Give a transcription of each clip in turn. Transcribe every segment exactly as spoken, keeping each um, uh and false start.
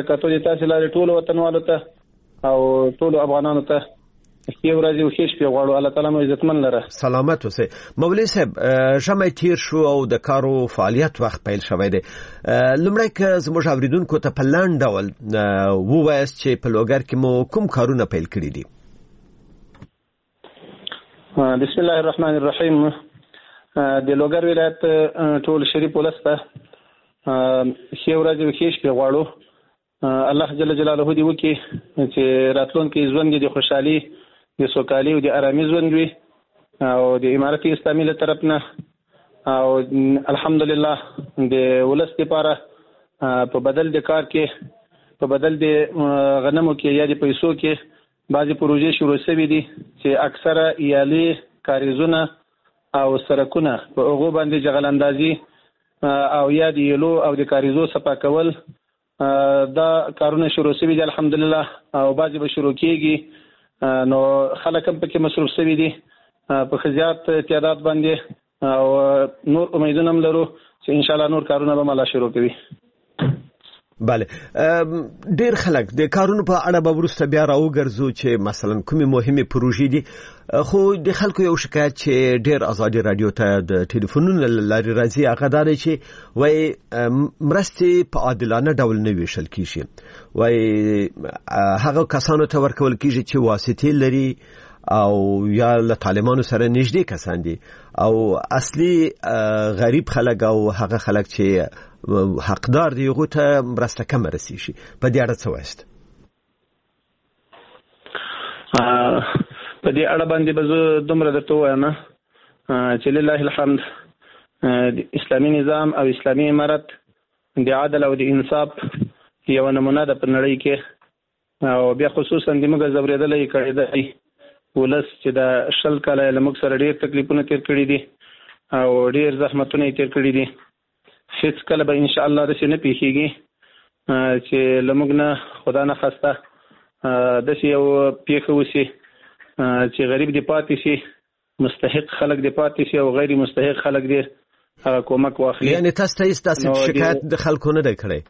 برکاتو دي تاسو لاره ټول وطنوالو ته او ټول افغانانو ته ښه ورځ او ښه شپه غواړو. الله تعالی مو عزتمن لره. سلامت اوسئ. مولوي صاحب ژمی تیر شو او د کارو فعالیت وخت پیل شوی دی. لمړی که زموږ اوریدونکو ته په لاند ډول ووایاست چې په لوګر کې مو کوم کارونه پیل کړي دي؟ بسم الله الرحمن الرحیم. د لوګر ولایت ټول شریف ولس ته ښه ورځ او ښه شپه غواړو. الله جل جلاله دې وکړي چې راتلونکي ژوند د خوشحالي د سوکالي او د آرامي ژوند وي او د امارت اسلامي له طرف نه او الحمدلله د ولس لپاره په بدل د کار کې په بدل د غنمو کې یا د پیسو کې بعضې پروژې شروع شوي دي چې اکثره ایالي کاریزونه او سرکونه په هغو باندې جغل اندازي او یا د یلو او د کاریزو صفا کول دا کارونه شروع شوي دي الحمدلله او بعضې به شروع کېږي. نو خلک هم پکې مصروف شوي دي په ښه زیات تعداد باندې او نور امیدونه هم لرو چې انشاءالله نور کارونه به ملا شروع کوي. بله، ډیر خلک د کارونو په اړه به وروسته بیا راوګرځو چې مثلا کومې مهمې پروژې دي، خو د خلکو یو شکایت چې ډیر ازادي رادیو ته د ټلیفونونو له لارې راځي هغه دا دی چې وایي مرستې په عادلانه ډول نه ویشل کېږي، وایي هغه کسانو ته ورکول کېږي چې واسطې لري او یا له طالبانو سره نږدې کسان دي او اصلي غریب خلک او هغه خلک چې حقدار دی هغو ته مرسته کمه رسیږي. په دې اړه څه وایست؟ په دې اړه باندې به زه دومره درته ووایم چې لله الحمد د اسلامي نظام او اسلامي امارت د عدل او د انصاف یوه نمونه ده په نړۍ کې او بیا خصوصا د موږ ځورېدلی کړېدلی ولس چې د شل کاله یې له موږ سره ډېر تکلیفونه تېر کړي دي او ډېر زحمتونه یې تېر کړي دي. هیڅ کله به انشاءالله داسې نه پیښیږي چې له موږ نه خدا نه خواسته داسې یو پیښه وشي چې غریب دې پاتې شي، مستحق خلک دې پاتې شي او غیر مستحق خلک دې هغه کومک واخلي. یعنی تاسو ته هیڅ داسې شکایت د خلکو نه دی کړی؟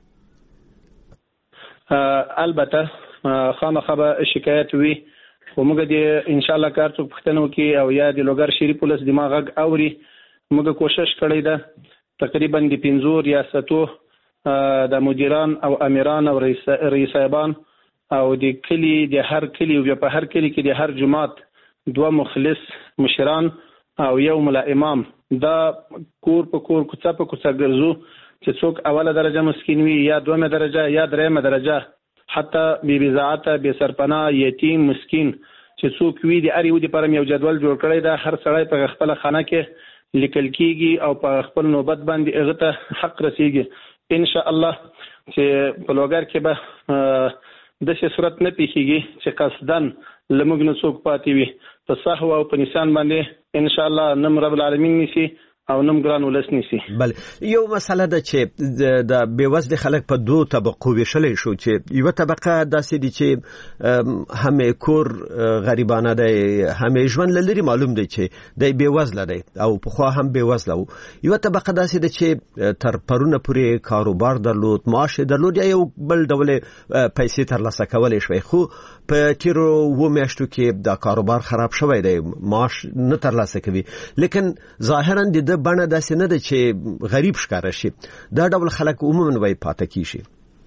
البته خامخا به شکایت وي، خو موږ دې انشاءالله کار څوک پوښتنه وکړي او یا د لوګر شریف ولس د ما غږ اوري. موږ کوشش کړی ده تقریبا د پنځو ریاستو د مدیران او امیران او رئیس صاحبان او د کلی د هر کلی او په هر کلی کې د هر جماعت دوه مخلص مشران او یو ملا امام دا کور په کور کوڅه په کوڅه ګرځو چې څوک اوله درجه مسکین وي یا دومه درجه یا دریمه درجه حتی بی بزاعته بی سرپناه یتیم مسکین چې څوک وي د اړ یو د پرم یو جدول جوړ کړی دا هر سړی په خپل خانه کې لیکل کېږي او په خپل نوبت باندې هغه ته حق رسیږي. ان شاء الله چې په لوګر کې به داسې صورت نه پیښیږي چې قصدن له موږ نه څوک پاتې وي په سهو او په نسیان باندې ان شاء الله نم رب العالمین نیسي او نم ګران ولس نیسي. بل یو مسله ده چې د بېوزله خلک په دوه طبقو ویشلی شو چې یوه طبقه داسې دي چې همې کور غریبانه دی، همې ژوند له لرې معلوم دی چې دی بېوزله دی او پخوا هم بېوزله و. یوه طبقه داسې ده چې تر پرونه پورې کاروبار درلود، معاش درلود یا یو بل ډول پیسې ترلاسه کولی شوی، خو په تیرو اوو میاشتو کې دا کاروبار خراب شوی دی، معاش نه ترلاسه کوي، لیکن ظاهرا د بڼه داسې نه ده چې غریب ښکاره شي. دا ډول خلک عموما وایي پاته کیږي.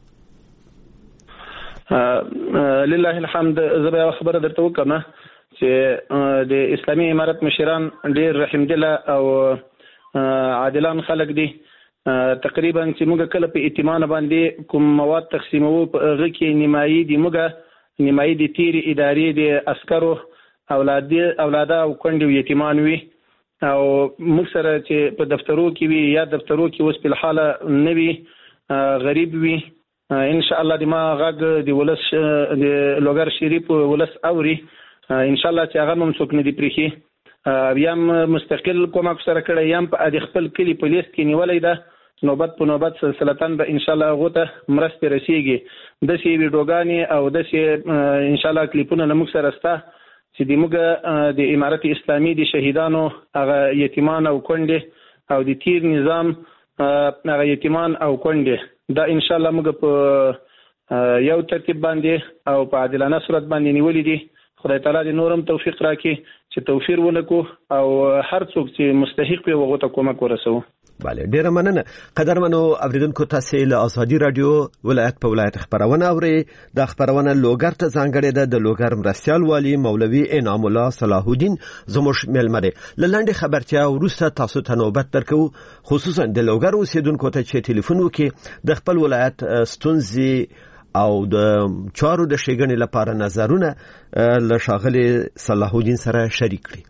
لله الحمد. زه به یوه خبره درته وکړم چې د اسلامي امارت مشران ډېر رحمدله او عادلان خلک دي. تقریبا چې موږ کله په ائتمانه باندې کوم مواد تقسیموو په هغه کې نیمایي د موږ نیمایي د تیرې ادارې د عسکرو اولاده او کونډې او یتیمان وي او موږ سره چې په دفترو کې وي یا دفترو کې اوس په حاله نه وي غریب وي ان شاء الله د ما غږ د ولس د لوګر شریف ولس اوري ان شاء الله چې هغه هم څوک نه دی پرېښي بیا هم مستقل کومک سره کړی یم په د خپل کلي په لیست کې نیولی ده نوبت په نوبت سلسلتاً به ان شاء الله هغو ته مرستې رسیږي. داسې ویډیوګانې او داسې ان شاء الله کلیپونه له موږ سره شته چې د موږ د امارت اسلامي د شهیدانو هغه یتیمان او کونډې او د تیر نظام هغه یتیمان او کونډې دا ان شاء الله موږ په یو ترتیب باندې او په عادلانه صورت باندې نیولې دي. خدای تعالی دې نورم توفیق راکړي چې توفیر ونکو او هر څوک چې مستحق وي هغه ته کومک ورسوو. بله ډیره مننه. قدرمنو اوریدونکو تاسو له ازادي رادیو ولایت په ولایت خبرونه اوري. د خبرونه لوګر ته ځانګړې ده د لوګر مرستيال والی مولوي انعام الله صلاح الدین زموږ میلمه دی. لاندې خبرتیا وروسته تاسو ته نوبت درکو خصوصا د لوګر اوسیدونکو ته چې ټلیفون وکړي د خپل ولایت ستونزې او د چارو د شګنې لپاره نظرونه له ښاغلي صلاح الدین سره شریک کړي.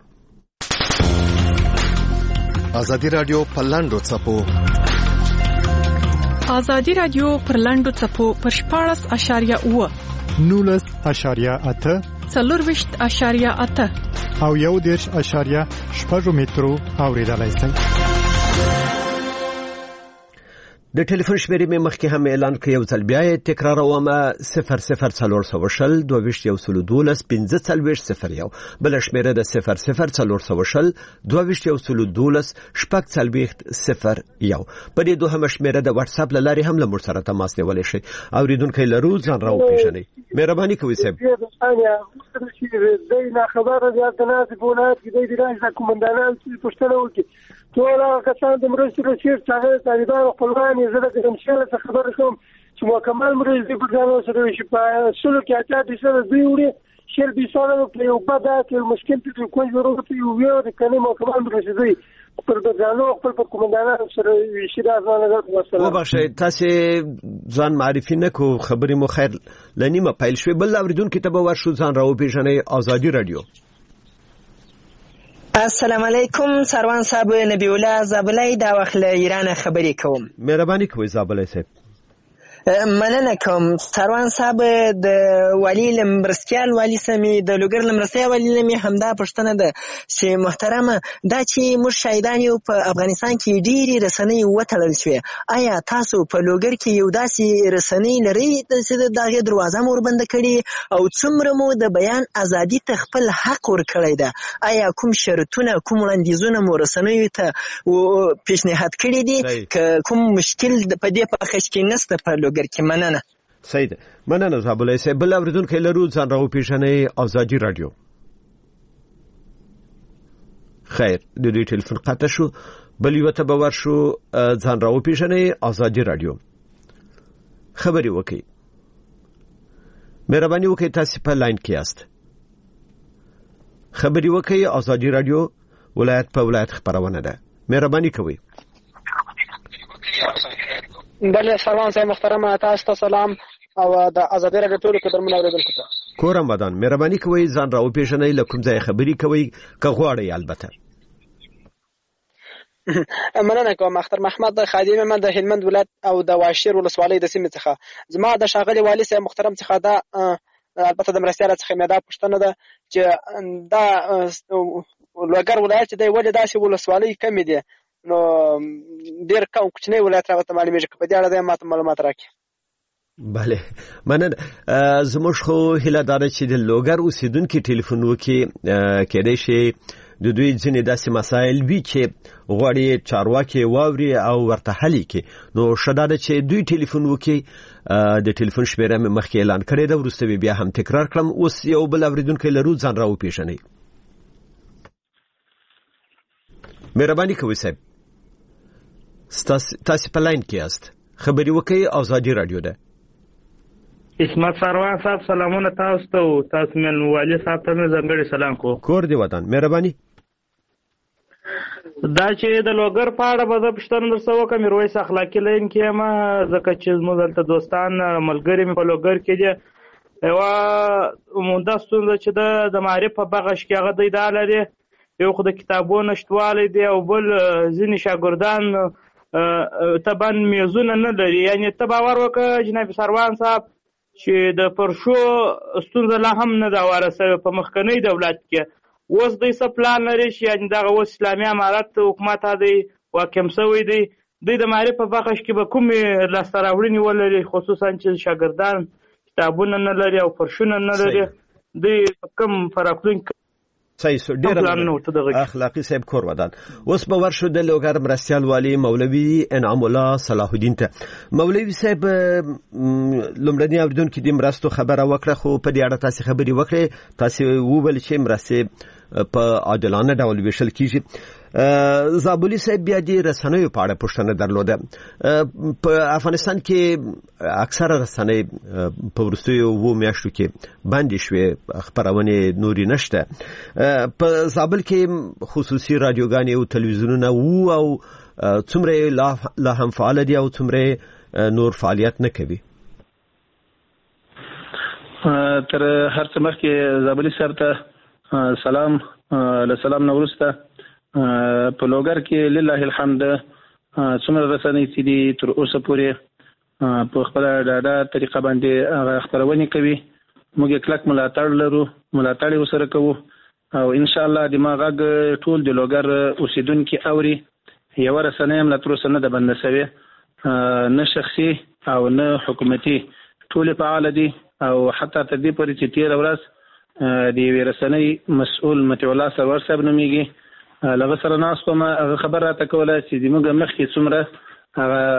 ازادي رادیو په لاندو څپو ازادي رادیو پر لاندو څپو پر شپاړس اشاریه اوه نولس اشاریه اته څلورویشت اشاریه اته او یو دېرش اشاریه شپږ مترو اوریدلای شئ. د ټلیفون شمیرې مې مخکې هم اعلان کړ، یو ځل بیا یې تکراروم: صفر صفر څلور سوه شل دوه ویشت یو سلو دولس پنځه څلوېښت صفر یو. بله شمیره د صفر صفر څلور سوه شل دوه ویشت یو سلو دولس شپږ څلوېښت صفر یو. په دې دوهمه شمیره د واتس اپ له لارې هم له موږ سره تماس نیولی شئ. اورېدونکی لرو، ځان راوپېژنئ. مهرباني کوئ صاحب. دی ناخبره دی هلته ناست په ولایت کې دی د راشي د کومندانانو چې پوښتنه وکړي ټول هغه کسان د مرستې رسید چې هغه د طالبانو خپلوان یې زه د ګرمسیانو څخه خبره کوم چې مکمل مرستې په ځان ورسره وشي. په سلو کې اتیا فیصده دوی وړي، شل فیصده په یو بد کې مشکل په کوم ضرورت په یو ویو د کنه مکمل مرستې دوی پر ځانو خپل په کومندانانو سره وشي. دا ځان له وسله وبخښئ تاسو ځان معرفي نه کو، خبرې مو خیر لنیمه پیل شوې. بل اوریدونکو ته به ورشو ځان راوپېژنئ. ازادي رادیو. السلام علیکم سروان صاحب، نبی الله زابلای دا وخت له ایران خبرې کوم. مهرباني کوئ زابلای صاحب. مننه کوم سروان صاحب. د والی لمرستیال والی سمي د لوګر لمرستیال والی لمي همدا پښتنه ده چې محترمه دا چې موږ شهیدان یو په افغانستان کې ډېری رسنۍ وتړل شوې، آیا تاسو په لوګر کې یو داسې رسنۍ لرئ چې د هغې دروازه مو وربنده کړې او څومره مو د بیان ازادي ته خپل حق ورکړی ده؟ آیا کوم شرطونه کوم وړاندیزونه مو رسنیو ته پیشنهاد کړي دي که کوم مشکل په دې پخش کې نشته په لوګر کې؟ مننه. صحیح ده، مننه زابلای صاحب. بل اوریدونکی لرو، ځان راوپېژنئ. ازادي رادیو. خیر د دې ټلیفون قطع شو. بل یو ته به ورشو، ځان راوپېژنئ. ازادي رادیو خبرې وکړئ. مهرباني وکړئ تاسو په لاین کې یاست. خبرې وکړئ. ازادي رادیو ولایت په ولایت خبرونه ده. مهرباني کوئ. بله سلام صاحب محترمه، تاسو ته سلام او د ازادي رادیو ټولو قدرمنو اوریدونکو ته کورم ودان. مهرباني کوئ ځان راوپېژنئ، له کوم ځای خبرې کوئ که غواړئ. البته مننه کوم. اختر محمد خادم، من د هلمند ولایت او د واشیر ولسوالۍ د سیمې څخه. زما د ښاغلي والي صاحب محترم څخه دا البته د مرستیال څخه مې دا پوښتنه ده چې دا لوګر ولایت چې دی ولې داسې ولسوالۍ کمې دي؟ نو ډېر کم کوچنی ولایت راته معلومېږي که په دې اړه دی ماته معلومات راکړي. بله مننه. زموږ خو هیله دا ده چې د لوګر اوسېدونکي ټلیفون وکړي، کېدای شي د دوی ځینې داسې مسایل وي چې غواړي چارواکي واوري او ورته حل کړي. نو ښه دا ده چې دوی ټلیفون وکړي. د ټلیفون شمیره مې مخکې اعلان کړې ده، وروسته بیا هم تکرار کړم. اوس یو بل اوریدونکی لرو، ځان راوپېژنئ. مهرباني کوئ صاحب، تاسو په لاین کې یاست. خبرې وکړئ. ازادي رادیو ده. اسمت سروان صاحب سلامونه تاسو ته او تاسو من والي صاحب ته ځانګړي سلام کو. کور دی وطن. مهرباني. دا چې د لوګر په اړه به زه پوښتنه درڅه وکړم. میرویس اخلاقي لاین کې یم، ځکه چې زموږ دلته دوستان ملګري مې په لوګر کې دي. یوه عمده ستونزه چې ده د معارف په بغش کې هغه دی دا لري، یو خو د کتابونو نشتوالی دی او بل ځینې شاګردان طبعا میزونه نه لري. یعنې ته باور وکړه جناب سروان صاحب چې د پرشو ستونزه لا هم نه ده واره سوې په مخکنی دولت کې. اوس دوی څه پلان لري چې یعنې دغه اوس اسلامي امارت حکومت دی واکم شوی دی، دوی د معارف په بخش کې به کومې لاسته راوړنې ولري، خصوصا چې شاګردان کتابونه نه لري او پرشونه نه لري، دوی کوم فرقلون صحیح ډېر اخلاقی صاحب کور ودان. اوس به ورشو د لوګر مرستیال والی مولوي انعام الله صلاح الدین ته. مولوي صاحب لومړنی اوریدونکو د مرستو خبره وکړه، خو په دې اړه تاسو خبري وکړې، تاسو وویل چې مرستې په عادلانه ډول ویشل کیږي. زابلی صاحب بیا د رسنیو په اړه پوښتنه درلوده. په افغانستان کې اکثره رسنۍ په وروستیو اوو میاشتو کې بندې شوې، خپرونې نورې نشته. په زابل کې خصوصي رادیوګانې او تلویزیونونه وو او څومره لا هم فعال دي او څومره نور فعالیت نه کوي. تر هر څه مخکې زابلی صاحب ته سلام. له سلام نه وروسته په لوګر کې لله الحمد څومره رسنۍ چې دي تر اوسه پورې په خپل ډاډه طریقه باندې خپرونې کوي. موږ کلک ملاتړ لرو، ملاتړ یې ورسره کوو او ان شاء الله د ما غږ ټول د لوګر اوسیدونکي اوري. یوه رسنۍ هم لا تر اوسه نه ده بنده سوې، نه شخصي او نه حکومتي، ټولې فعاله دي او حتی تر دې پورې چې تېره ورځ د یوې رسنۍ مسؤل مطیع الله سرور صاحب نومیږي، لغه سره ناست وم، هغه خبر راته کوله چې زموږ مخکې څومره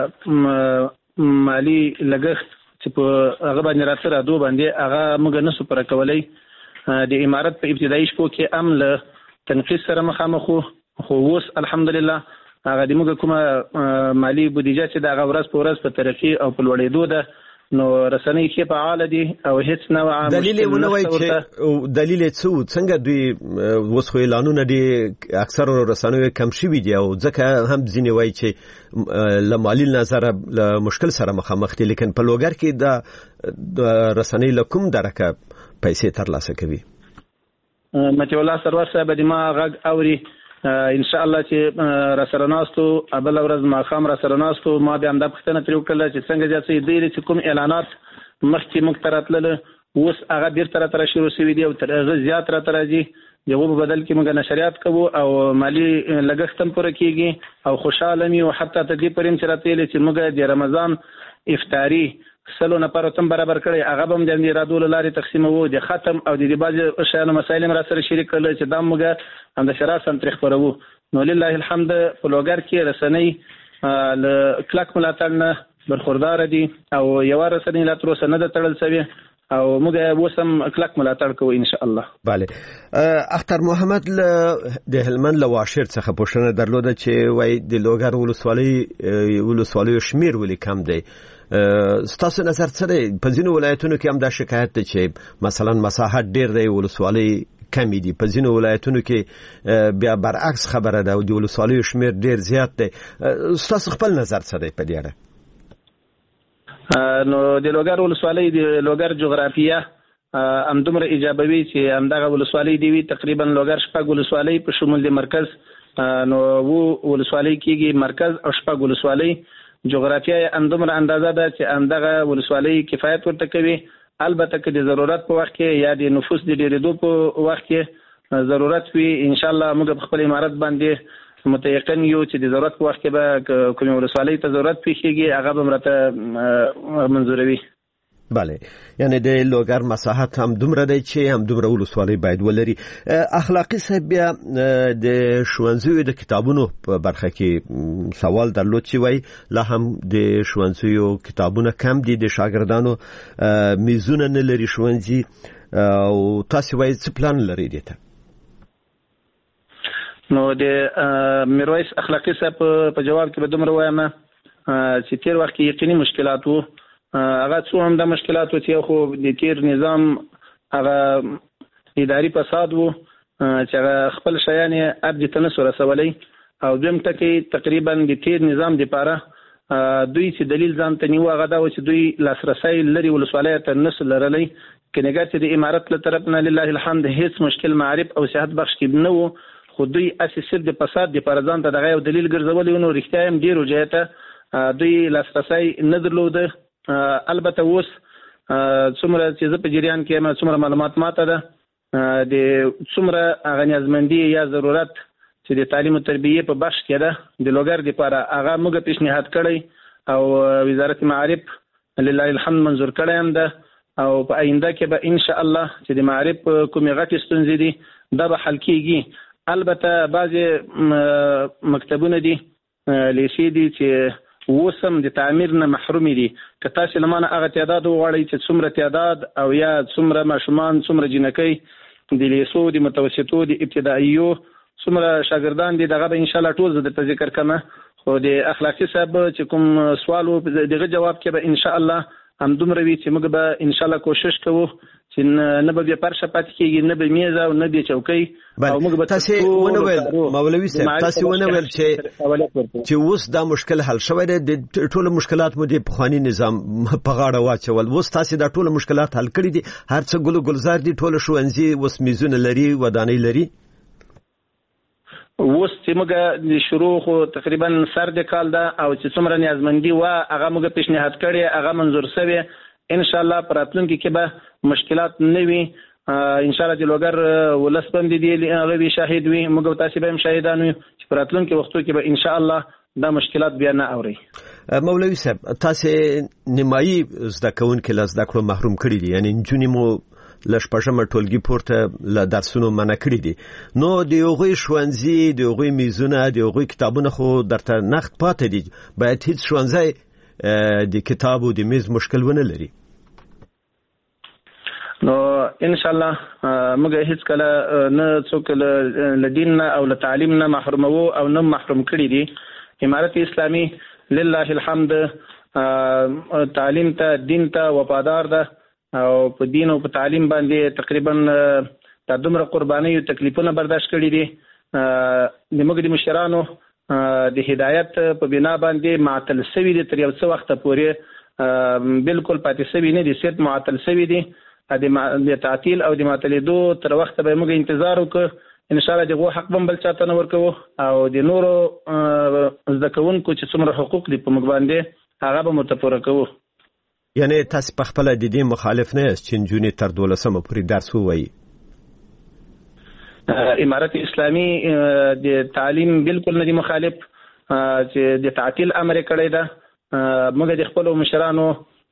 هغه مالي لګښت چې په هغه باندې راته رادو باندې هغه موږ نسو پوره کولی. د امارت په ابتدایي شپو کې هم له تنقیص سره مخامخ وو، خو اوس الحمدلله هغه د موږ کومه مالي بودیجه چې د هغه ورځ په ورځ په ترقي او په لوړېدو ده، نو رسنۍ کې فعال دي او هیڅ نوع دلیل یې ونه وایي چې دلیل یې څه څنګه دوی اوس خو اعلانونه دي اکثر رسنیو کم شوي دي او ځکه هم ځینې وایي چې له مالي نظره له مشکل سره مخامخ دي، لیکن په لوګر کې د رسنۍ له کوم درکه پیسې ترلاسه کوي. مطیع الله سرور صاحب د ما غږ اوري، ان شاء الله چې را سره ناستو بل ورځ ماښام را سره ناستو ما بیا همدا پوښتنه ترې وکړله چې څنګه چې دی چې کوم اعلانات مخکې موږ ته راتلله اوس هغه بیرته راته راشروع شوي دي او تر هغه زیات راته راځي. د هغو په بدل کې موږ نشریات کوو او مالي لګښت هم پوره کېږي او خوشحاله مې او حتی تر دې پورې چې راته ویلې چې موږ د رمضان افطاري سلو نفرو تم برابر کړی، هغه به هم د ارادو له لارې تقسیموو، د ختم او د بعضې شیانو مسایل هم را سره شریک کړل چې دا موږ همداشره سم ترې خپروو. نو لله الحمد په لوګر کې رسنۍ له کلک ملاتړ نه برخورداره دي او یوه رسنۍ لا تر اوسه نه ده تړل شوې او موږ اوس هم کلک ملاتړ کوو ان شاء الله. بله. اختر محمد د هلمند له واشر څخه پوښتنه درلوده چې وایي د لوګر ولسوالۍ ولسوالیو شمیر ولې کم دی. ستاسو نظر څه دی؟ په ځینو ولایتونو کې هم دا شکایت دی چې مثلا مساحت ډیر دی، ولسوالۍ کمی دي. په ځینو ولایتونو کې بیا برعکس خبره ده او د ولسوالیو شمیر ډیر زیات دی. ستاسو خپل نظر څه دی په دې اړه؟ نو د لوګر ولسوالۍ د لوګر جغرافیه همدومره ایجابوي چې همدغه ولسوالۍ دی وي. تقریبا لوګر شپږ ولسوالۍ په شمول د مرکز نو وو ولسوالۍ کېږي، مرکز او شپږ ولسوالۍ. جغرافیه همدومره اندازه ده چې همدغه ولسوالۍ کفایت ورته کوي. البته که د ضرورت په وخت کې یا د نفوس د ډېرېدو په وخت کې ضرورت وي ان شاء الله موږ په خپل امارت باندې متيقن یو چې د ضرورت په وخت کې به کومې ولسوالۍ ته ضرورت پیښیږي هغه به مرته منظوروي. بله، یعنی د لوګر مساحت هم دومره دی چې هم دومره ولسوالۍ باید ولري. اخلاقی صاحب بیا د ښوونځیو د کتابونو په برخه کې سوال درلود چې وایي لا هم د ښوونځیو کتابونه کم دي، د شاګردانو میزونه نه لري ښوونځي او تاسو وایي څه پلان لري دې ته؟ نو د میرویس اخلاقی صاحب په جواب کې به دومره وایم چې تیر وخت کې یقیني مشکلات وو، هغه څو هم د مشکلاتو چې خو د تیر نظام هغه اداري فساد وو چې هغه خپل شیان یې ارجې ته نسو رسولی او دویم ټکی تقریبا د تیر نظام دپاره دوی چې دلیل ځان ته نیو هغه دا و چې دوی لاسرسی لري ولسوالیو ته نسو لرلی. که نګر چې د امارت له طرف نه لله الحمد هیڅ مشکل معرف او صحت بخش کې نه و، خو دوی اسې صرف د فساد دپاره ځان ته دغه یو دلیل ګرځولی و. نو رښتیا هم ډېرو ځایو ته دوی لاسرسی نه درلوده. البته اوس څومره چې زه په جریان کې یم څومره معلومات ماته ده د څومره هغه نیازمندي یا ضرورت چې د تعلیم او تربیې په بخش کې ده د لوګر دپاره هغه موږ پیشنهاد کړی او وزارت معارف لله الحمد منظور کړی هم ده. او په آینده کې به ان شاء الله چې د معرف کومې غټې ستونزې دي دا به حل کیږي. البته بعضې مکتبونه دي لیسې دي چې اوس هم د تعمیر نه محروم دي. که تاسې له مانه هغه تعداد وغواړئ چې څومره تعداد او یا څومره ماشومان څومره جینکۍ د لیسو د متوسطو د ابتدائیو څومره شاګردان دي دغه به انشاءالله ټول زه درته ذکر کړم. خو د اخلاقي صاحب چې کوم سوال و دغه جواب کې به انشاءالله همدومره وي چې موږ به انشاءالله کوشش کوو چې نه به بیا پرشه پاتې کېږي، نه به میز او نه به چوکۍ. او موږ به تاسې ونه ویل مولوي صاحب تاسې ونه ویل چې چې اوس دا مشکل حل شوی دی، د ټولو مشکلات مو د پخواني نظام په غاړه واچول، اوس تاسې دا ټول مشکلات حل کړي دي، هر څه ګل ګلزار دي، ټول ښوونځي اوس میزونه لري، ودانۍ لري. اوس چې موږ د شروع خو تقریبا سر د کال ده او چې څومره نیازمندي وه هغه موږ پیشنهاد کړې، هغه منظور شوی. ان شاء الله په راتلونکي کې به مشکلات نه وي. ان شاء الله د لوګر ولس باندې دی هغه وی شاهد وي، موږ تاسو به هم شاهدان یو چې په راتلونکي وختو کې به ان شاء الله دا مشکلات بیا نه اوري. مولوي صاحب تاسو نیمایي زده کوونکو له زده کړو محروم کړی دي، یعنی نجونې مو له شپږمه ټولګي پورته له درسونو منع کړي دي، نو د هغوی ښوونځي د هغوی میزونه د هغوی کتابونه خو درته نقد پاتې دي، باید هیڅ ښوونځی د کتاب او د میز مشکل ونه لري. نو ان شاء الله موږ هیڅ کله نه څوک له دین نه او له تعلیم نه محرومو او نه محروم کړي دي. امارت اسلامي لله الحمد تعلیم ته دین ته وفادار ده او په دین او په تعلیم باندې تقریبا د دومره قرباني او تکلیفونه برداشت کړي دي. د موږ د مشرانو د هدایت په بنا باندې معطل شوي دي، تر یو څه وخت پورې بالکل پاتې شوي نه دي، صرف معطل شوي دي. د تعطیل او د معطلېدو تر وخت به موږ انتظار وکړو، ان شاء الله دغه حق بم بل چاته نه ورکوو او د نورو زده کوونکو چې څومره حقوق دي په موږ باندې هغه به متپوره کوو. یعنی تاسو په خپل د دې مخالف نه یاست چې نجونې تر دولسمه پورې درس ووایي؟ امارت اسلامي د تعلیم بالکل نه دی مخالف، چې د تعطیل امر کړی ده. موږ د خپل مشرانو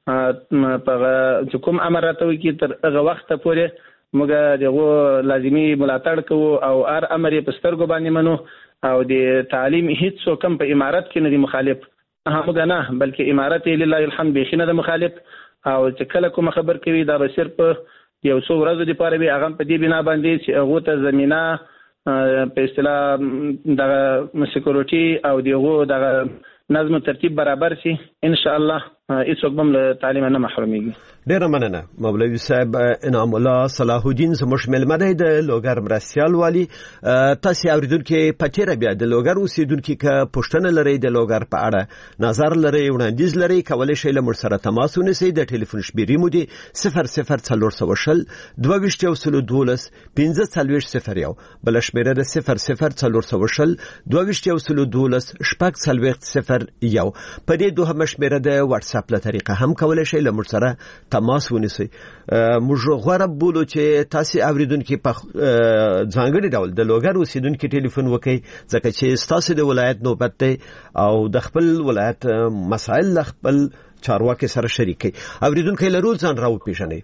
په کوم امر راته وکړي تر هغه وخت پورې موږ دغه لازمي ملاتړ کوو او هر امر یې په سترګو باندې منو او د تعلیم هیڅ څوک هم په امارت کې نه دی مخالف، موږ نه بلکې امارت لله الحمد بیخي نه ده مخالف. او چې کله کوم خبر کوي دا به صرف یو څو ورځې لپاره وي، هغه په دې بنا باندې چې هغه ته زمينه په اصطلاح د سکیورټي او دغه د نظم ترتیب برابر شي، ان شاء الله هیڅوک هم له تعلیم نه محرومیږي. ډیره مننه مولوي صاحب انعام الله صلاح الدین زموږ مېلمه دی د لوګر مرستیال والی. تاسو اوریدونکو په تیر بیا د لوګر اوسیدونکو کې پوښتنه لرئ د لوګر په اړه نظر لرئ وړاندیز لرئ کولای شئ له موږ سره تماس ونیسئ. د ټلیفون شمیرې مو دی صفر صفر څلور سوه شل دوه ویشت یو سل دولس پنځه څلوېښت صفر یو، بله شمیره د صفر صفر څلور سوه شل دوه ویشت یو سل دولس شپږ څلوېښت صفر یو. په دې دوهمه شمیره د واتس اپ له طریقه هم کولای شئ له موږ سره تماس ونیسئ. موږ غوړه بولو چې تاسو اوریدونکو په ځانګړي ډول د لوګر اوسیدونکو ټلیفون وکړئ، ځکه چې تاسو د ولایت نوبت دی او د خپل ولایت مسائل له خپل چارواکي سره شریکئ. اوریدونکو لرو ځان راو پیژنئ.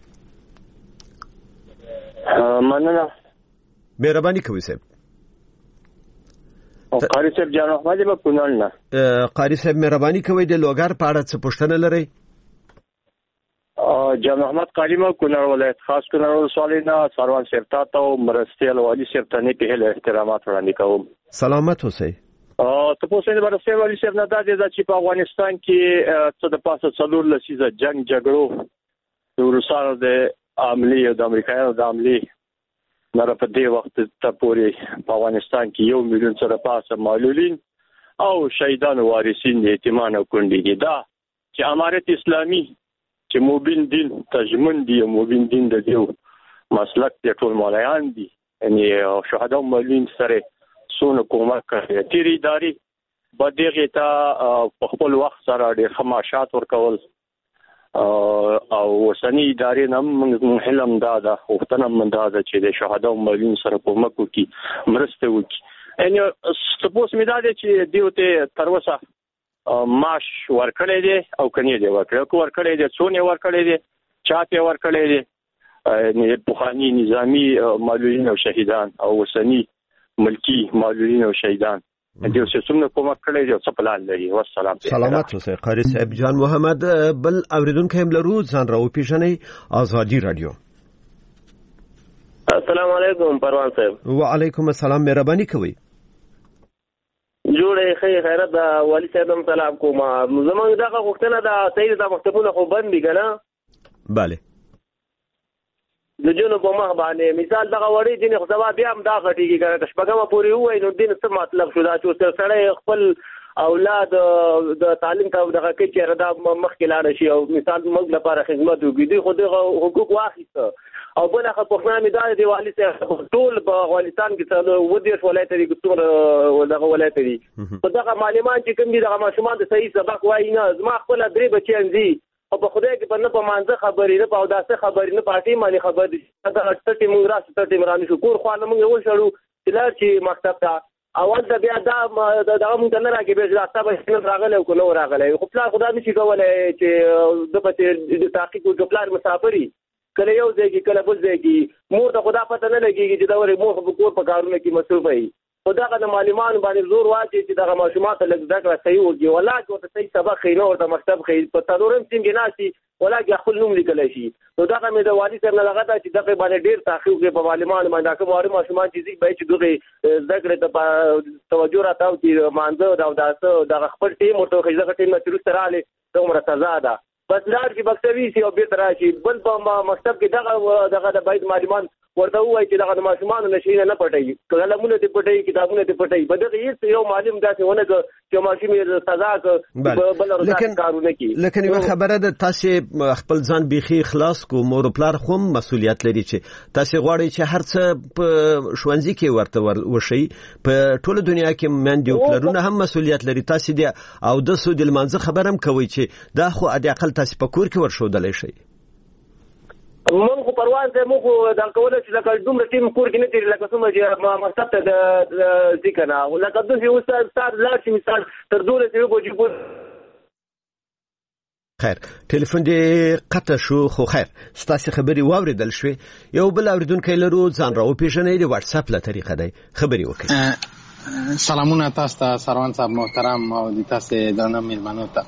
مننه مهرباني کوئ صاحب. قاری صاحب جان احمد به کونړ نه. قاری صاحب مهرباني کوئ د لوګر په اړه څه پوښتنه لرئ؟ جان احمد قاری ما کونړ ولایت خاص کونړ ولسوالۍ نه سروان صاحب ته او مرستیال والی صاحب ته نه په احترامات وړاندې کوم. سلامت اوسئ. ته پوښتنه د مرستیال والی صاحب نه دا دی چې په افغانستان کې څه د پاسه څلور لسیزه جنگ جګړو د روسانو د عملي او د امریکایانو د عملي نره په دې وخت ته پورې په افغانستان کې یو میلیون سره پاسه معلولین او شهیدانو وارثین د یتیمان او کونډې دي. دا چې امارت اسلامي چې مبین دین تجمن دي او مبین دین د دیو مسلک د ټول مولایان دي، یعنی شهدا او معلولین سره سونه کومک کوي. تیری اداري بدیغه ته په خپل وخت سره ډېر خماشات ورکول او وسنی ادارې نم حلم دادا وختنه من دادا چې د شهدا او معلولین سره کومک وکي مرسته وکي. ان سپوس می داده چې دیوته تر وسه ماش ورکړې دي او کني دي ورکړې کو ورکړې دي څونه ورکړې دي چا په ور کړی دی پخوانی نظامی معلولین او شهیدان او وسنی ملکی معلولین او شهیدان دې څومره کومک کړی دی او څه پلان لري. والسلام. سلامات اوسئ قاری صاحب. جان محمد بل اوریدونکو هم لرو، ځان راو پیژنئ. آزادی رادیو. السلام علیکم پروان صاحب. وعلیکم السلام، مهرباني کوئ. جوړې خیر خیرت د والی صاحب هم سلام کوم. زمونږ دغه غوښتنه د صحیح د مکتبونو خو بند دي که نه؟ بله. د جنو په مخ باندې مثال دغه وړي ځینې خو سبا بیا هم دا غټېږي که نه که شپږمه پورې ووایي نو دین څه مطلب شو دا چې سړی خپل اولاد د تعلیم ته دغه کوي چې دا مخکې لاړه شي او مثال موږ لپاره خدمت وکړي. دوی خو دغه حقوق واخیسته او بله ښه پوښتنه مې دا دی والي صاحب ټول په افغانستان کې څلور اووه دېرش ولایته دي څومره دغه ولایته دي خو دغه معلمان چې کوم دي دغه ماشومان د صحیح سبق وایي نه. زما خپله درې بچیان دي او په خدای کې په نه په مانځه خبرې نه په اوداسه خبرې نه په اټیم باندې خبر دي. دغه ټټې مونږ راسو ټټې مو رانشو کور خوا نه مونږ وشړو چې لاړ چې مکتب ته اول ته بیا دا دغه مونږ ته نه راکړي بیا چې دا ستا به راغلی او که نه و راغلی. خو پلار خو دا نه شي کولی چې ده پسې د تحقیق وکړو. پلار مسافر وي کله یو ځای کې کله بل ځای کې، مور ته خو دا پته نه لګېږي چې دا ورې مور خو په کور په کارونو کې مصروفه وي. خو دغه د معلمانو باندې زور واچوي چې دغه ماشومان ته لږ زده کړه صحیح وکړي. ولا چې ورته صحیح سبق ښیي نه ورته مکتب ښیي په څلورم صنف کې ناست وي ولا چې خپل نوم لیکلی شي. نو دغه مې د والي صاحب نه دغه ده چې دغې باندې ډېر تحقیق وکړي په معلمانو باندې. دا کوم وړه ماشومان چې ځي باید چې دغې زده کړې ته توجه راتاو کړي مانځه د اوداسه دغه خپل ټیم ورته وښیي دغه ټیم نه چې وروسته راغلی دومره سزا ده. بس لاړ چې مکتبي شي او بېرته راشي. بل په مکتب کې دغه دغه د باید معلمان ورته ووایي چې دغه د ماشومانو نشرینه نه پټوي، قلمونه دې پټوي، کتابونه دې پټوي. په دغه هېڅ یو معلم داسې ونه کړه چې ماشوم یې سزا کړه بله ورځ کارونه کړي. لیکن یوه خبره ده تاسې خپل ځان بیخي خلاص کو، مور و پلار خو هم مسؤلیت لري چې تاسې غواړئ چې هر څه په ښوونځي کې ورته وشي. په ټوله دنیا کې میندې او پلرونه هم مسؤلیت لري. تاسې د اودسو د لمانځه خبره هم کوئ چې دا خو حداقل تاسې په کور کې ورښودلی شئ. مونږ خو پروان ته مونږ خو دا کولی چې لکه دومره ټیم کور کې نه تېري لکه څومره چې مکتب ته د ځي که نه. لکه داسې اوس سهار لاړ شي مثال تر دولس یو بجې پورې. خیر ټلیفون دې قطع شو خو خیر ستاسې خبرې واورېدل شوې. یو بل اورېدونکی لرو، ځان را وپېژنئ. د واتساپ له طریقه دی خبرې وکړئ. سلامونه تاسو ته سروان صاحب محترم او د تاسې درنه مېلمنو ته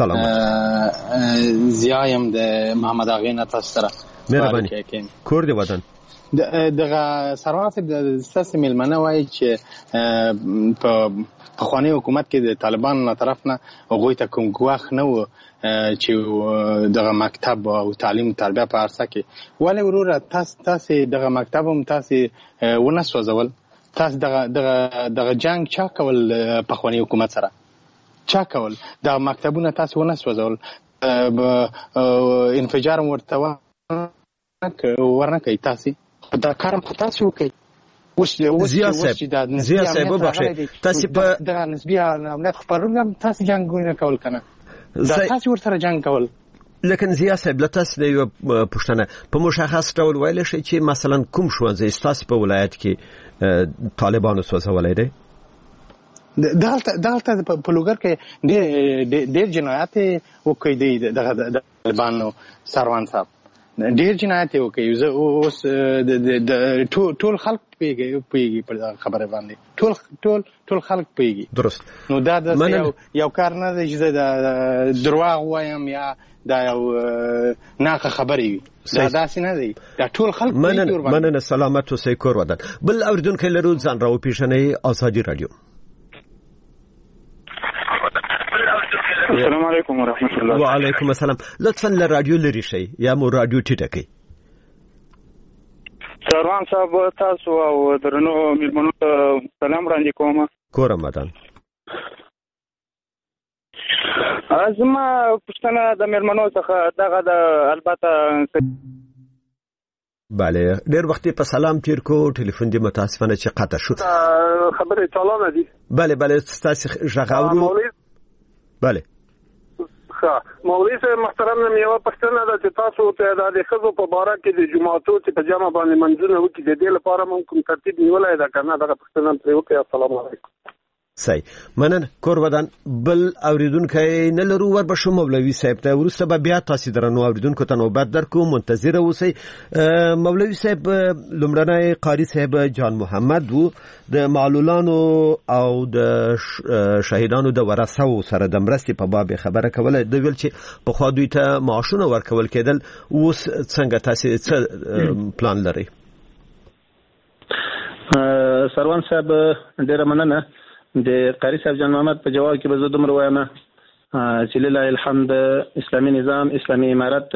سلام. زیا یم د محمد اغې نه تاسو سره مهرباني کور دی وطن. دغه سروان صاحب د ستاسې مېلمنه وایي چې په پخواني حکومت کې د طالبانو له طرف نه هغوی ته کوم ګواښ نه و چې دغه مکتب او تعلیم تربیه په عرصه کې. ولې وروره تاسو تاسې دغه مکتب هم تاسې ونه سوځول؟ تاسو دغه دغه دغه جنگ چا کول پخواني حکومت سره؟ چا کول؟ دغه مکتبونه تاسو ونه سوځول، انفجار ورته ورنه کوي تاسې دا کار هم تاسو وکړئ. زیا صاحب زیا صاحب وبخښئ تاسې په دغه نسبي امنیت خپرونه هم تاسې جنګونه کول که نه دا تاسې ورسره جنګ کول. لیکن زیا صاحب له تاسې نه یوه پوښتنه په مشخص ډول ویلی شئ چې مثلا کوم ښوونځی ستاسې په ولایت کې طالبانو سوځولی دی؟ دلته په لوګر کې ډېر جنایات وکړي دی دغه طالبانو سروان صاحب، ډېر جنایات یې وکړي. زه اوس ټول خلک پوهېږي پر دغه خبره باندې، ټول ټول ټول خلک پوهېږي. درست. نو دا د یو کار نه دی چې زه درواغ وایم یا دا یو ناقه خبرې وي. دا داسې نه دی، دا ټول خلک پوهېږي. مننه سلامت اوسئ کور ودان. بل اورېدونکی لرو، ځان را وپېژنئ. آزادي رادیو. السلام علیکم ورحمۃ اللہ. وعلیکم السلام. لطفا له رادیو لرې شئ یا مو رادیو ټیټه کړئ. سروان صاحب تاسو او درنو مېلمنو ته سلام وړاندې کوم. کور ودان. زما پوښتنه د مېلمنو څخه دغه د البته بله ډېر وخت په سلام تیر کو، ټلیفون دې متاسفانه چې قطع شو. خبرې چالانه دي. بله بله ستاسې غږ اورو. بله ښه مولوي صاحب محترم، نن یوه پوښتنه ده چې تاسو ته د ښځو په باره کې د جوماتو چې په جمع باندې منځونه وکړي د دې لپاره مو کوم ترتیب نیولی ده که نه؟ دغه پوښتنه پرې وکړئ. السلام علیکم. صحیح مننه کور ودان بل اوریدونکو نه لرو ور بشو مولوي صاحب ته ورسته به بیا تاسو درنو اوریدونکو ته نوبت درکو منتظر اوسئ مولوي صاحب لمړنی قاری صاحب جان محمد وو د معلولانو او د شهیدانو د ورثو سره د مرستې په باب خبره کوله د ویل چې په خوا دوی ته معاشونه ورکول کېدل اوس څنګه تاسو څه پلان لرئ سروان صاحب ډیره مننه د قاری صاحب جان محمد په جواب کې به زه دومره وایم چې لله الحمد اسلامي نظام اسلامي امارت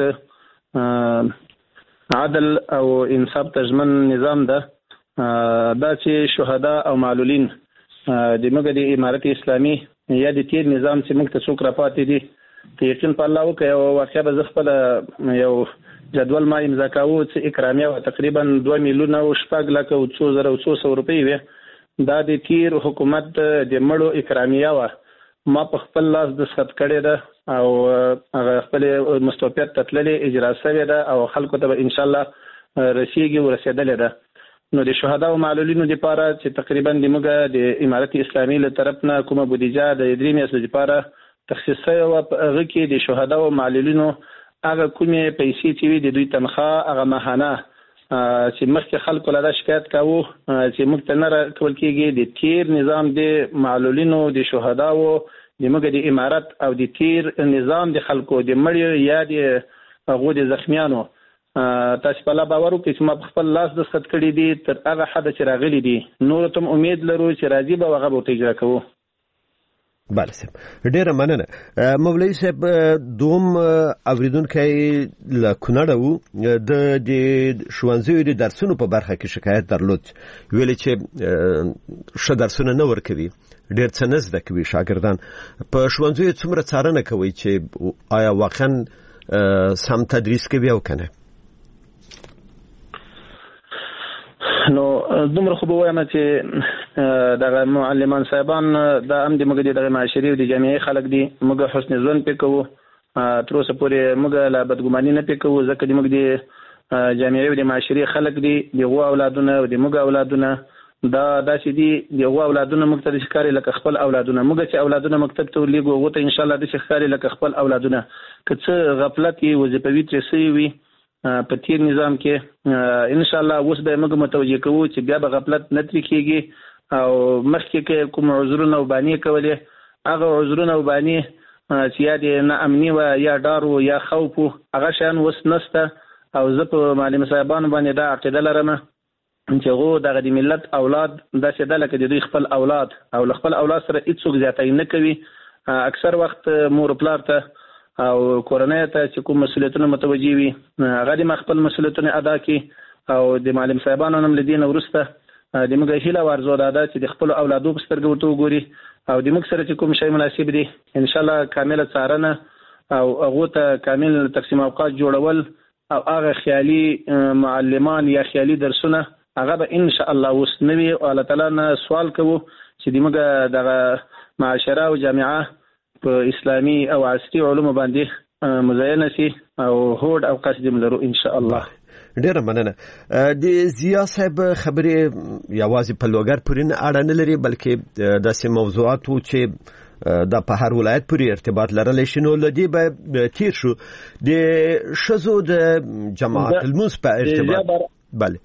عدل او انصاف تضمن نظام ده دا چې شهدا او معلولین د موږ د امارت اسلامي یا د تیر نظام چې موږ ته څوک راپاتې دي ته یقین په الله وکړئ او واقعا به زه خپله یو جدول ما امضا کاوه چې اکرامیه وه تقریبا دوه میلیونه او شپږ لکه او څو زره او څو سوه روپۍ وې دا د تیر حکومت د مړو اکرامیه وه ما په خپل لاس دستخط کړې ده او هغه خپلې مستوفیت ته تللې اجرا شوې ده او خلکو ته به انشاءالله رسیږي او رسېدلې ده نو د شهدا او معلولینو دپاره چې تقریبا د موږ د امارت اسلامي له طرف نه کومه بودیجه د درې میاشتو دپاره تخصیص شوې وه په هغه کې د شهدا او معلولینو هغه کومې پیسې چې وي د دوی تنخواه هغه ماهانه چې مخکې خلکو له دا شکایت کاوه چې موږ ته نه راکول کېږي د تیر نظام د معلولینو د شهداو د موږ د امارت او د تیر نظام د خلکو د مړي یا د هغو د زخمیانو تاسو په الله باور وکړئ چې ما په خپل لاس دستخط کړي دي تر هغه حده چې راغلي دي نورو ته امید لرو چې راځي به هغه به ورته اجرا کوو بله صاحب ډیره مننه مولوي صاحب دوم اوریدونکی له کونړه وو د ښوونځیو د درسونو په برخه کې شکایت درلود ویل چې ښه درسونه نه ورکوي ډیر څه نه زده کوي شاګردان په ښوونځیو څومره څارنه کوي چې آیا واقعا سم تدریس کوي او کنه نو دومره خو به وایم چې دغه معلمان صاحبان دا هم د موږ دغه معاشري او د جامعې خلک دي موږ حسن ظن پې کوو تر اوسه پورې موږ له بدګماني نه پې کوو ځکه د موږ د جامعې او د معاشري خلک دي د هغو اولادونه او د موږ اولادونه دا داسې دي د هغو اولادونه موږ ته داسې ښکاري لکه خپل اولادونه موږ چې اولادونه مکتب ته ورلېږو هغو ته انشاءالله داسې ښکاري لکه خپل اولادونه که څه غفلت یې وظیفوي ترې سوي وي په تیر نظام کې ان شاء الله اوس به موږ متوجه کوو چې بیا به غفلت نه ترې کېږي او مخکې کې کوم عذرونه او بانې کولې هغه عذرونه او بانې چې یا د ناامني وه یا ډار و یا خوف و هغه شیان اوس نشته او زه په معلم صاحبانو باندې دا عقیده لرم چې هغو دغه د ملت اولاد داسې ده لکه د دوی خپل اولاد او له خپل اولاد سره هېڅوک زیاتوي نه کوي اکثر وخت مور پلار ته او کورنۍ ته چې کوم مسؤلیتونه متوجه وي هغه د ما خپل مسؤلیتونه ادا کړي او د معلم صاحبانو هم له دې نه وروسته د موږ هیله وارزو دا ده چې د خپلو اولادو په سترګه ورته وګوري او د موږ سره چې کوم شی مناسب دي انشاءالله کامله څارنه او هغو ته کامل تقسیم اوقات جوړول او هغه خیالي معلمان یا خیالي درسونه هغه به انشاءالله اوس نه وي او الله تعالی نه سوال کوو چې د موږ دغه معاشره او جامعه په اسلامي او عصري علومو باندې مزینه شي او هوډ او قصد لرو ان شاء الله ډیره مننه د ضیا صاحب خبرې یوازې په لوګر پورې نه اړه نه لري بلکې داسې موضوعات وو چې د په هر ولایت پورې ارتباط لرلی شي نو له دې به تیر شو د ښځو د جماعت الموس په ارتباط بله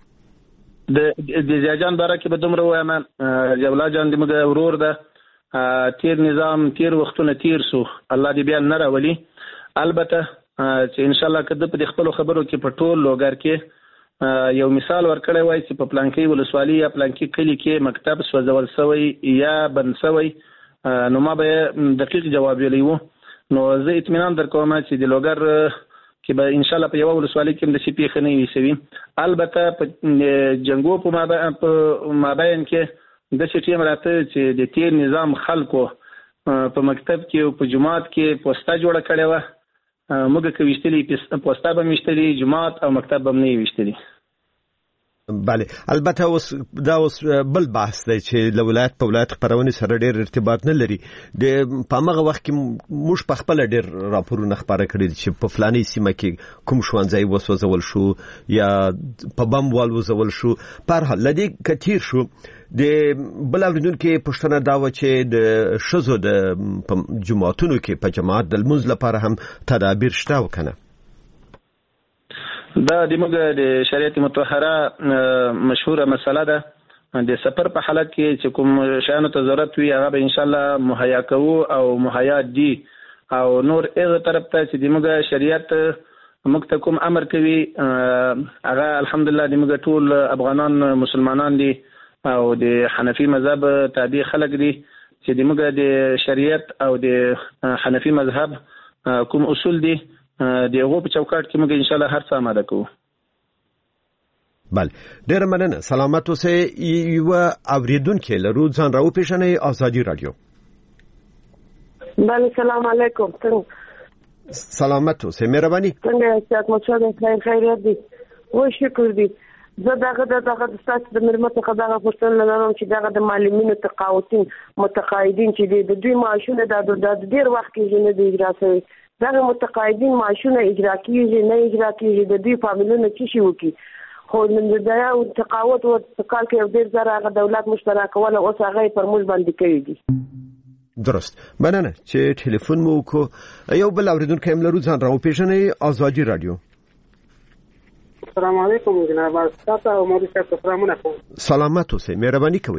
د ضیا جان باره کې به دومره ووایم جولا جان د موږ ورور ده تیر نظام تیر وختونه تیر سو الله دې بیا نه راولي البته چې ان شاء الله کده په خپل خبرو کې په ټول لوګر کې یو مثال ورکړی وای چې په پلانکی ولسوالۍ یا پلانکی کلی کې مکتب سوځول شوی یا بند شوی نو ما به دقیق جواب ویلی وو نو زه اطمینان درکوم چې د لوګر کې به ان شاء الله په یو ولسوالۍ کې د سی پی خنې وي سوي البته په جنگو په مابین کې د سټیم راته چې د تیر نظام خلکو په مکتب کې او په جماعت کې پوسټه جوړه کړې وه موږ که ویشتلي پوسټه به مې ویشتلي جماعت او مکتب به م نه یې ویشتلي بله البته اوس دا اوس بل بحث دی چې د ولایت په ولایت خبرونه سره ډېر ارتباط نه لري د په هغه وخت کې موږ په خپل ډېر راپورونه خبره کړي چې په فلاني سیمه کې کوم شوانځای وسوځول شو یا په بم والوځول شو په هر لدی کثیر شو د بل اوریدونکو پښتنه دا و چې د شزو د جماعتونو کې په جماعت د منځ لپاره هم تدابیر شته وکنه دا د موږ د شریعت مطهره مشهوره مسله ده د سفر په حالت کې چې کوم شیانو ته ضرورت وي هغه به ان شاء الله مهیا کوو او مهیا دي او نور هغه طرف ته چې د موږ شریعت موږ ته کوم امر کوي هغه الحمدلله د موږ ټول افغانان مسلمانان دي او د حنفي مذهب تابع خلک دي چې د موږ د شریعت او د حنفي مذهب کوم اصول دي دیغه په چوکاټ کې موږ ان شاء الله هر څه آماده کوو. بله ډېر مننه سلامت اوسئ. یو اوریدونکو لرو ځان راو پیژنئ آزادی رادیو. بله سلام علیکم. سلامت اوسئ مهرباني. څنګه یاست مچو خیر خیریت دي و شکر دي. زه دغه دغه د ستاسو د مرمت خدای غوښتل لرم چې دغه د معلمینو تقاعدین متقاعدین چې د دوی معاشونه د ډېر وخت کې نه دی اجرا شوی دغه متقاعدین معاشونه اجرا کیږي نه اجرا کیږي د دوی فامیلونو چې شي وکي خو من دا یو تقاعد او تقال کې ډېر زره هغه دولت مشترک ولا اوس هغه پر موږ باندې کوي دي. درست مننه چې ټلیفون مو وکړو. یو بل اوریدونکو هم لرو ځان راو پیژنئ آزادی رادیو. السلام علیکم جناب تاسو او مولوی صاحب سلامونه کوم. سلامت اوسئ مهرباني کوئ.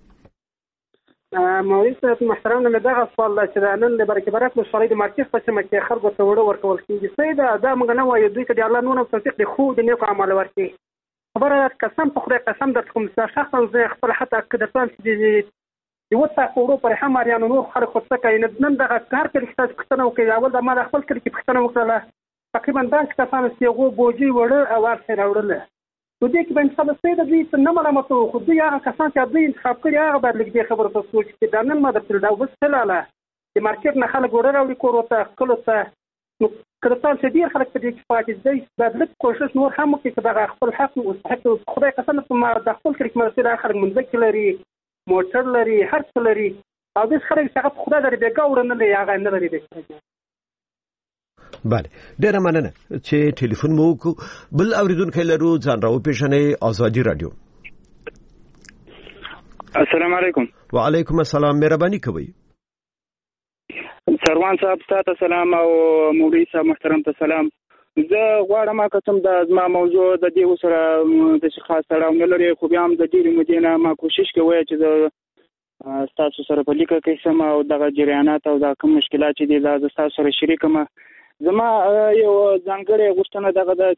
مولوی صاحب محترم نه دغه سوال چې نن د برکبرات مشورې د مرکز په سیمه کې خلکو ته وړو ورکول کیږي سیدا دا موږ نه وایو دوی ته الله نور توفیق دی خو د نیکو عمل ورکړي خبره قسم په خدای قسم در کوم شخصا زه خپل حتی کده پلان چې یو څه اورو پر هماریانو نور خلکو څه کوي نن دغه کار کې تاسو پښتنه وکړي اول د ما خپل کې پښتنه وکړه تقریبا دا چې تاسو یو بوجي وړ او ورته راوړل په دې کې به انسان سیده دې نه ملامتو خو دې هغه کسان چې دوی انتخاب کړي هغه باید لږ دې خبره ته سوچ چې دا نن ما درته دا وس تلاله چې مارکیټ نه خلک وړه راوړي کور ته کلو ته نو کله چې ډیر خلک په دې کې پاتې دي باید لږ کوشش نور هم وکړي چې دا خپل حق او حق خدای قسم ته ما د خپل کلیک مرسته خلک منځ لري موټر لري هر څه لري او دې خلک چې هغه خدای درې بیګا ورنه لري هغه نه لري دې. بله ډېر مننه چې ټلیفون مو وکړو. بل اوریدونکو لرو ځان راو پیژنئ آزادی رادیو. السلام علیکم. وعلیکم السلام مهرباني کوئ. سروان صاحب تاسو سلام او مولوی صاحب محترم ته سلام. زه غواړم کوم د زما موضوع د دې سره د خاص تړاو نه لري خو بیا هم د ډېرې مودې نه ما کوشش کوي چې د تاسو سره په لیکه کې سم او دغه جریانات او د کوم مشکلات چې دي دا تاسو سره شریک ما زما یو ځانګړی غوښتنه دغه ده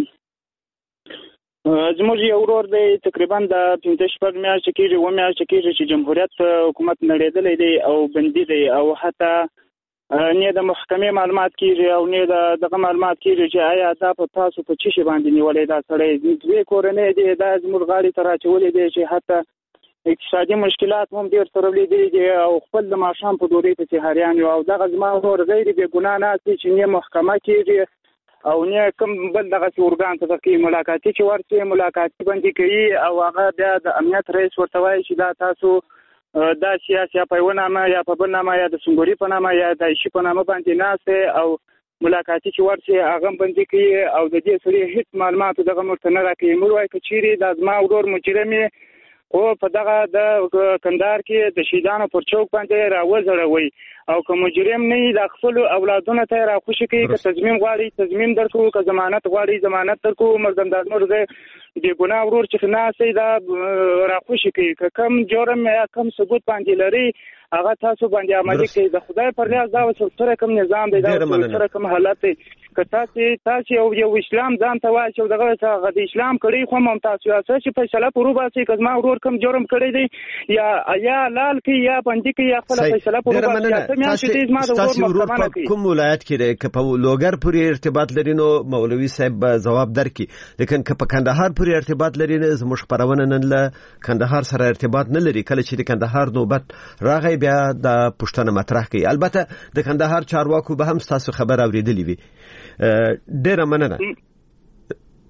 چې زموږ یو ورور دی تقریبا د پنځه شپږ میاشتې کېږي اووه میاشتې کېږي چې جمهوریت حکومت نړېدلی دی او بندي دی او حتی نه د محکمې معلومات کېږي او نه د دغه معلومات کېږي چې آیا دا په تاسو په څه شي باندې نیولی دا سړی دوی کورنۍ دی دا زموږ غاړې ته راچولی دی چې حتی اقتصادي مشکلات هم ډېر سره لیدلي دي او خپل د ماښام په ډوډۍ پسې حیران یو او دغه زما ورور غیر بې ګناه ناست دی چې نه محکمه کېږي او نه کوم بل دغسې ارګان ته کوي ملاقاتي چې ورسې ملاقاتي بندي کوي او هغه بیا د امنیت رئیس ورته وایي چې دا تاسو دا سیاس یا په یوه نامه یا په بل نامه یا د سنګوري په نامه یا د عیشي په نامه باندې ناست او ملاقاتي چې ورسې هغه بندي کوي او د دې سړي هېڅ معلومات دغه موږ ته نه راکوي موږ وایي که چیرې دا زما ورور مجرم یې او په دغه د کندهار کې د شهیدانو پر چوک باندې راوځړوي او که مجرم نه د خپل اولادونو ته راخوشي کوي که تضمین غواړي تضمین درکو که ضمانت غواړي ضمانت درکو مردمدار مرزه د ګناه ورور چې ناسي دا راخوشي کوي که کم جرم یا کم ثبوت باندې لري هغه تاسو باندې عملي کوي د خدای پر لیاز دا سره کوم نظام دی دا سره کوم حالت دی که تاسو تاسو یو یو اسلام ځان ته وایي چې دغه څنګه د اسلام کړي خو هم تاسو چې فیصله پرو باسي که ما ورور کوم جرم کړی دی یا یا لال کې یا باندې کې یا خپل فیصله پرو باسي تاسو ورور په کوم ولایت کې دی که په لوګر پورې ارتباط لري نو مولوي صاحب جواب درکړي لیکن که په کندهار پورې ارتباط لري نه زموږ خبرونه نن له کندهار سره ارتباط نه لري کله چې د کندهار نوبت راغی بیا د پښتنه مطرح کوي البته د کندهار چارواکو به هم تاسو خبر اوریدلی وي ډیره مننه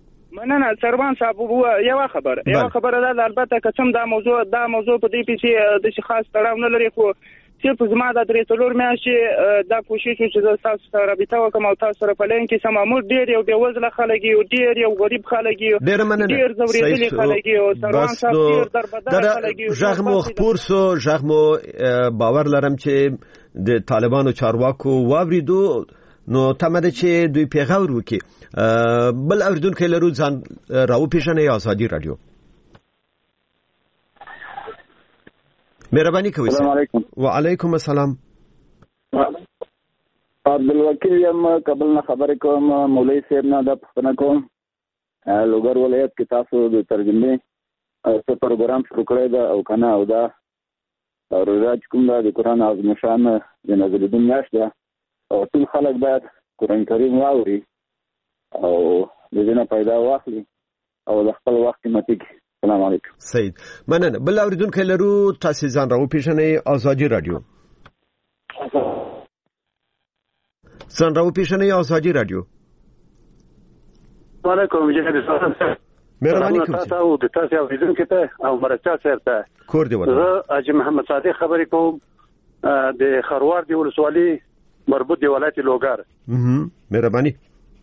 مننه سروان صاحب یو خبر یو خبره ده البته که څوم دا موضوع دا موضوع په دې پیسې د خاص تړاو نه لري خو صرف زما د درې څلور میاشتې دا کوشش چې د تاسو سره رابطه وکم او تاسو سره په لین کې سمامور ډیر یو بې وزله خلک یو ډیر یو غریب خلک یو ډیر زورېدلي خلک یو سروان صاحب ډیر دربدر خلک یو ژغ مو خپور سو ژغ مو باور لرم چې د طالبانو چارواکو واوریدو نو تمه ده چې دوی پیغام وکړي. بل اوریدونکو لرو ځان راو پیژنې آزادی رادیو. مهرباني کوئ. السلام علیکم. وعلیکم السلام. عبدالوکیل یم کابل نه خبرې کوم. مولوی صاحب نه د پوښتنه کوم لوګر ولایت کې تاسو د ترجمې څه پروګرام شروع کړی ده او کنه او دا روژه چې کوم ده د قرآن آزموشان د نازلېدو میاشت ده او ټول خلک باید قرآن کریم واوري او د دې نه پیدا واخلي او د خپل وخت قیمتي کړي. السلام علیکم. سید مننه. بل اوریدونکو لرو تاسو ځان راو پیژنې آزادی رادیو. ځان راو پیژنې آزادی رادیو. وعلیکم جناب. مهرباني کوئ. تاسو د تاسو اوریدونکو ته او مرچا سره کور دی ولا زه اجي محمد صادق خبرې کوم د خروار دی ولسوالي مربوط دی ولایت لوګر. مهم مهرباني.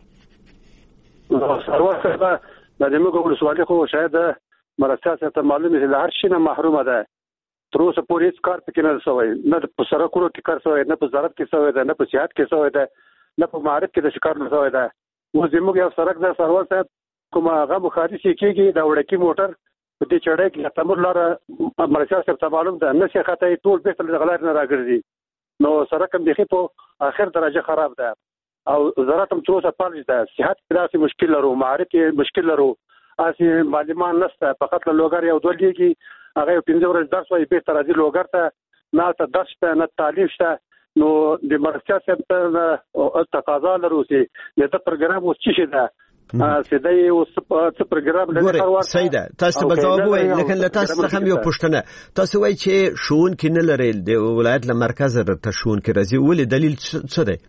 خروار څخه د موږ ولسوالي خو شاید مرچا سره معلومه ده هر شي نه محرومه ده. تر اوسه پورې هیڅ کار پکې نه شوی، نه په سرکونو کې کار شوی، نه په زراعت کې شوی ده، نه په صحت کې شوی ده، نه په معارف کې د شکار نه شوی ده. اوس زموږ یو سرک ده سروان صاحب کوم هغه مخالفت کېږي د وړکی موټر په دې چړې کې تمر لاره مرچا صاحب ته معلوم ده نه شي خطا ټول به تل غلار نه راګرځي. نو سرک هم بيخي په اخر درجه خراب ده او زراعت هم څو څه پالج ده، صحت کې داسې مشکل لرو، معارف کې مشکل لرو، اسی معلمان نشته. فقط له لوګر یو دوه لیږي هغه یو پنځه ورځې درس وایي به تر ازي لوګر ته نه ته درس ته نه تعلیم شته. نو د مرچا صاحب ته تقاضا لرو چې د پروګرام اوس څه شي ده سیدای اوس څه پروګرام لري خروار سیده تاسو به جواب وایي. لیکن له تاسو څخه یو پوښتنه تاسو وایي چې شون کې نه لري د ولایت له مرکز ته شون کې راځي ولې دلیل څه دی؟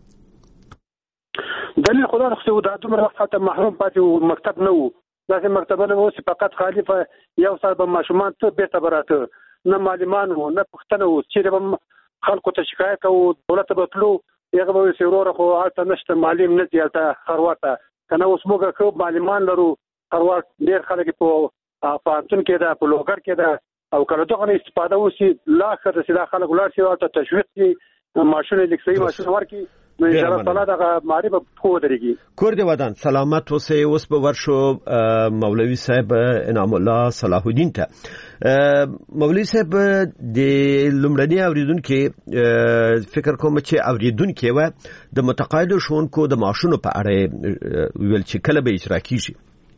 دلیل خدای خو د دومره وخت ته محروم پاتې او مکتب نه وو، داسې مکتب نه وو چې فقط خالی په یو سال به ماشومان ته بیرته براته نه معلمان وو نه پښتنه وو چې به خلکو ته شکایت او دولت به تلو یغه به سیرور خو حالت نشته معلم نه دیالته خروته کنه اوس موږ خو معلمان لرو خروات ډیر خلک په پانتون کې ده په لوګر کې ده او کله دغه استفاده وسی لا خر سلا خلک ولر شي او تشویق شي ماشونه لیکسي ماشونه ورکی نو ان شاء الله تعالی دغه معرفت خو درېږي. کور دی ودان سلامت اوسه. اوس به ورشو مولوی صاحب انعام الله صلاح الدین ته. مولوی صاحب د لومړني اوریدونکو فکر کوم چې اوریدونکو و د متقاعد شونکو د معاشونو په اړه ویل چې کله به اجرا کیږي.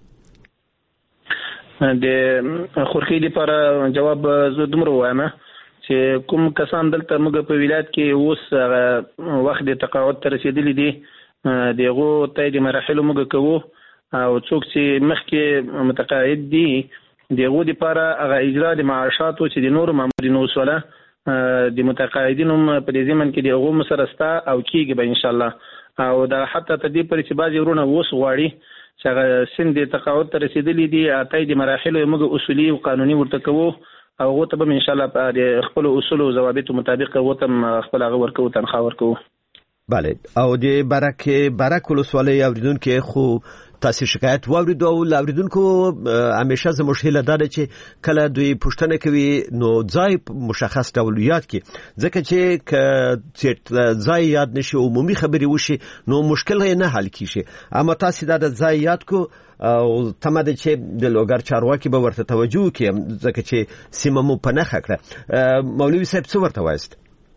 د خورخي لپاره جواب زه دومره وایم چې کوم کسان دلته موږ په ولایت کې اوس وخت د تقاعد ته رسیدلی دي دغه ته د مراحلو موږ کوو او څوک چې مخکې متقاعد دي دغه لپاره هغه اجرا د معاشاتو چې د نور مامورینو وسوله د متقاعدینو په دې ځمن کې دغه مسرستا او کیږي به ان شاء الله. او دا حتی تدې پر چې بعضی ورونه وس غواړي چې هغه سن د تقاعد ته رسیدلی دي اته د مراحلو موږ اصولي او قانوني ورته کوو او غوته به ان شاء الله په خپل اصول او ضوابط مطابق غوته خپل هغه ورکو تنخواه ورکو. بله او د برکه برک ولسوالۍ اوریدونکو خو تاسو شکایت واورید او اوریدونکو همیشه زموږ هیله ده چې کله دوی پوښتنه کوي نو ځای مشخص ډوليات کې ځکه چې ځای یاد نشي عمومي خبري وشي نو مشکل نه حل کیږي. اما تاسو دا ځای یاد کو او تمه چې د لوګر چارواکي به ورته توجه وکړي ځکه چې سیمه مو په نخښه کړه. مولوی صاحب څه ورته وایست؟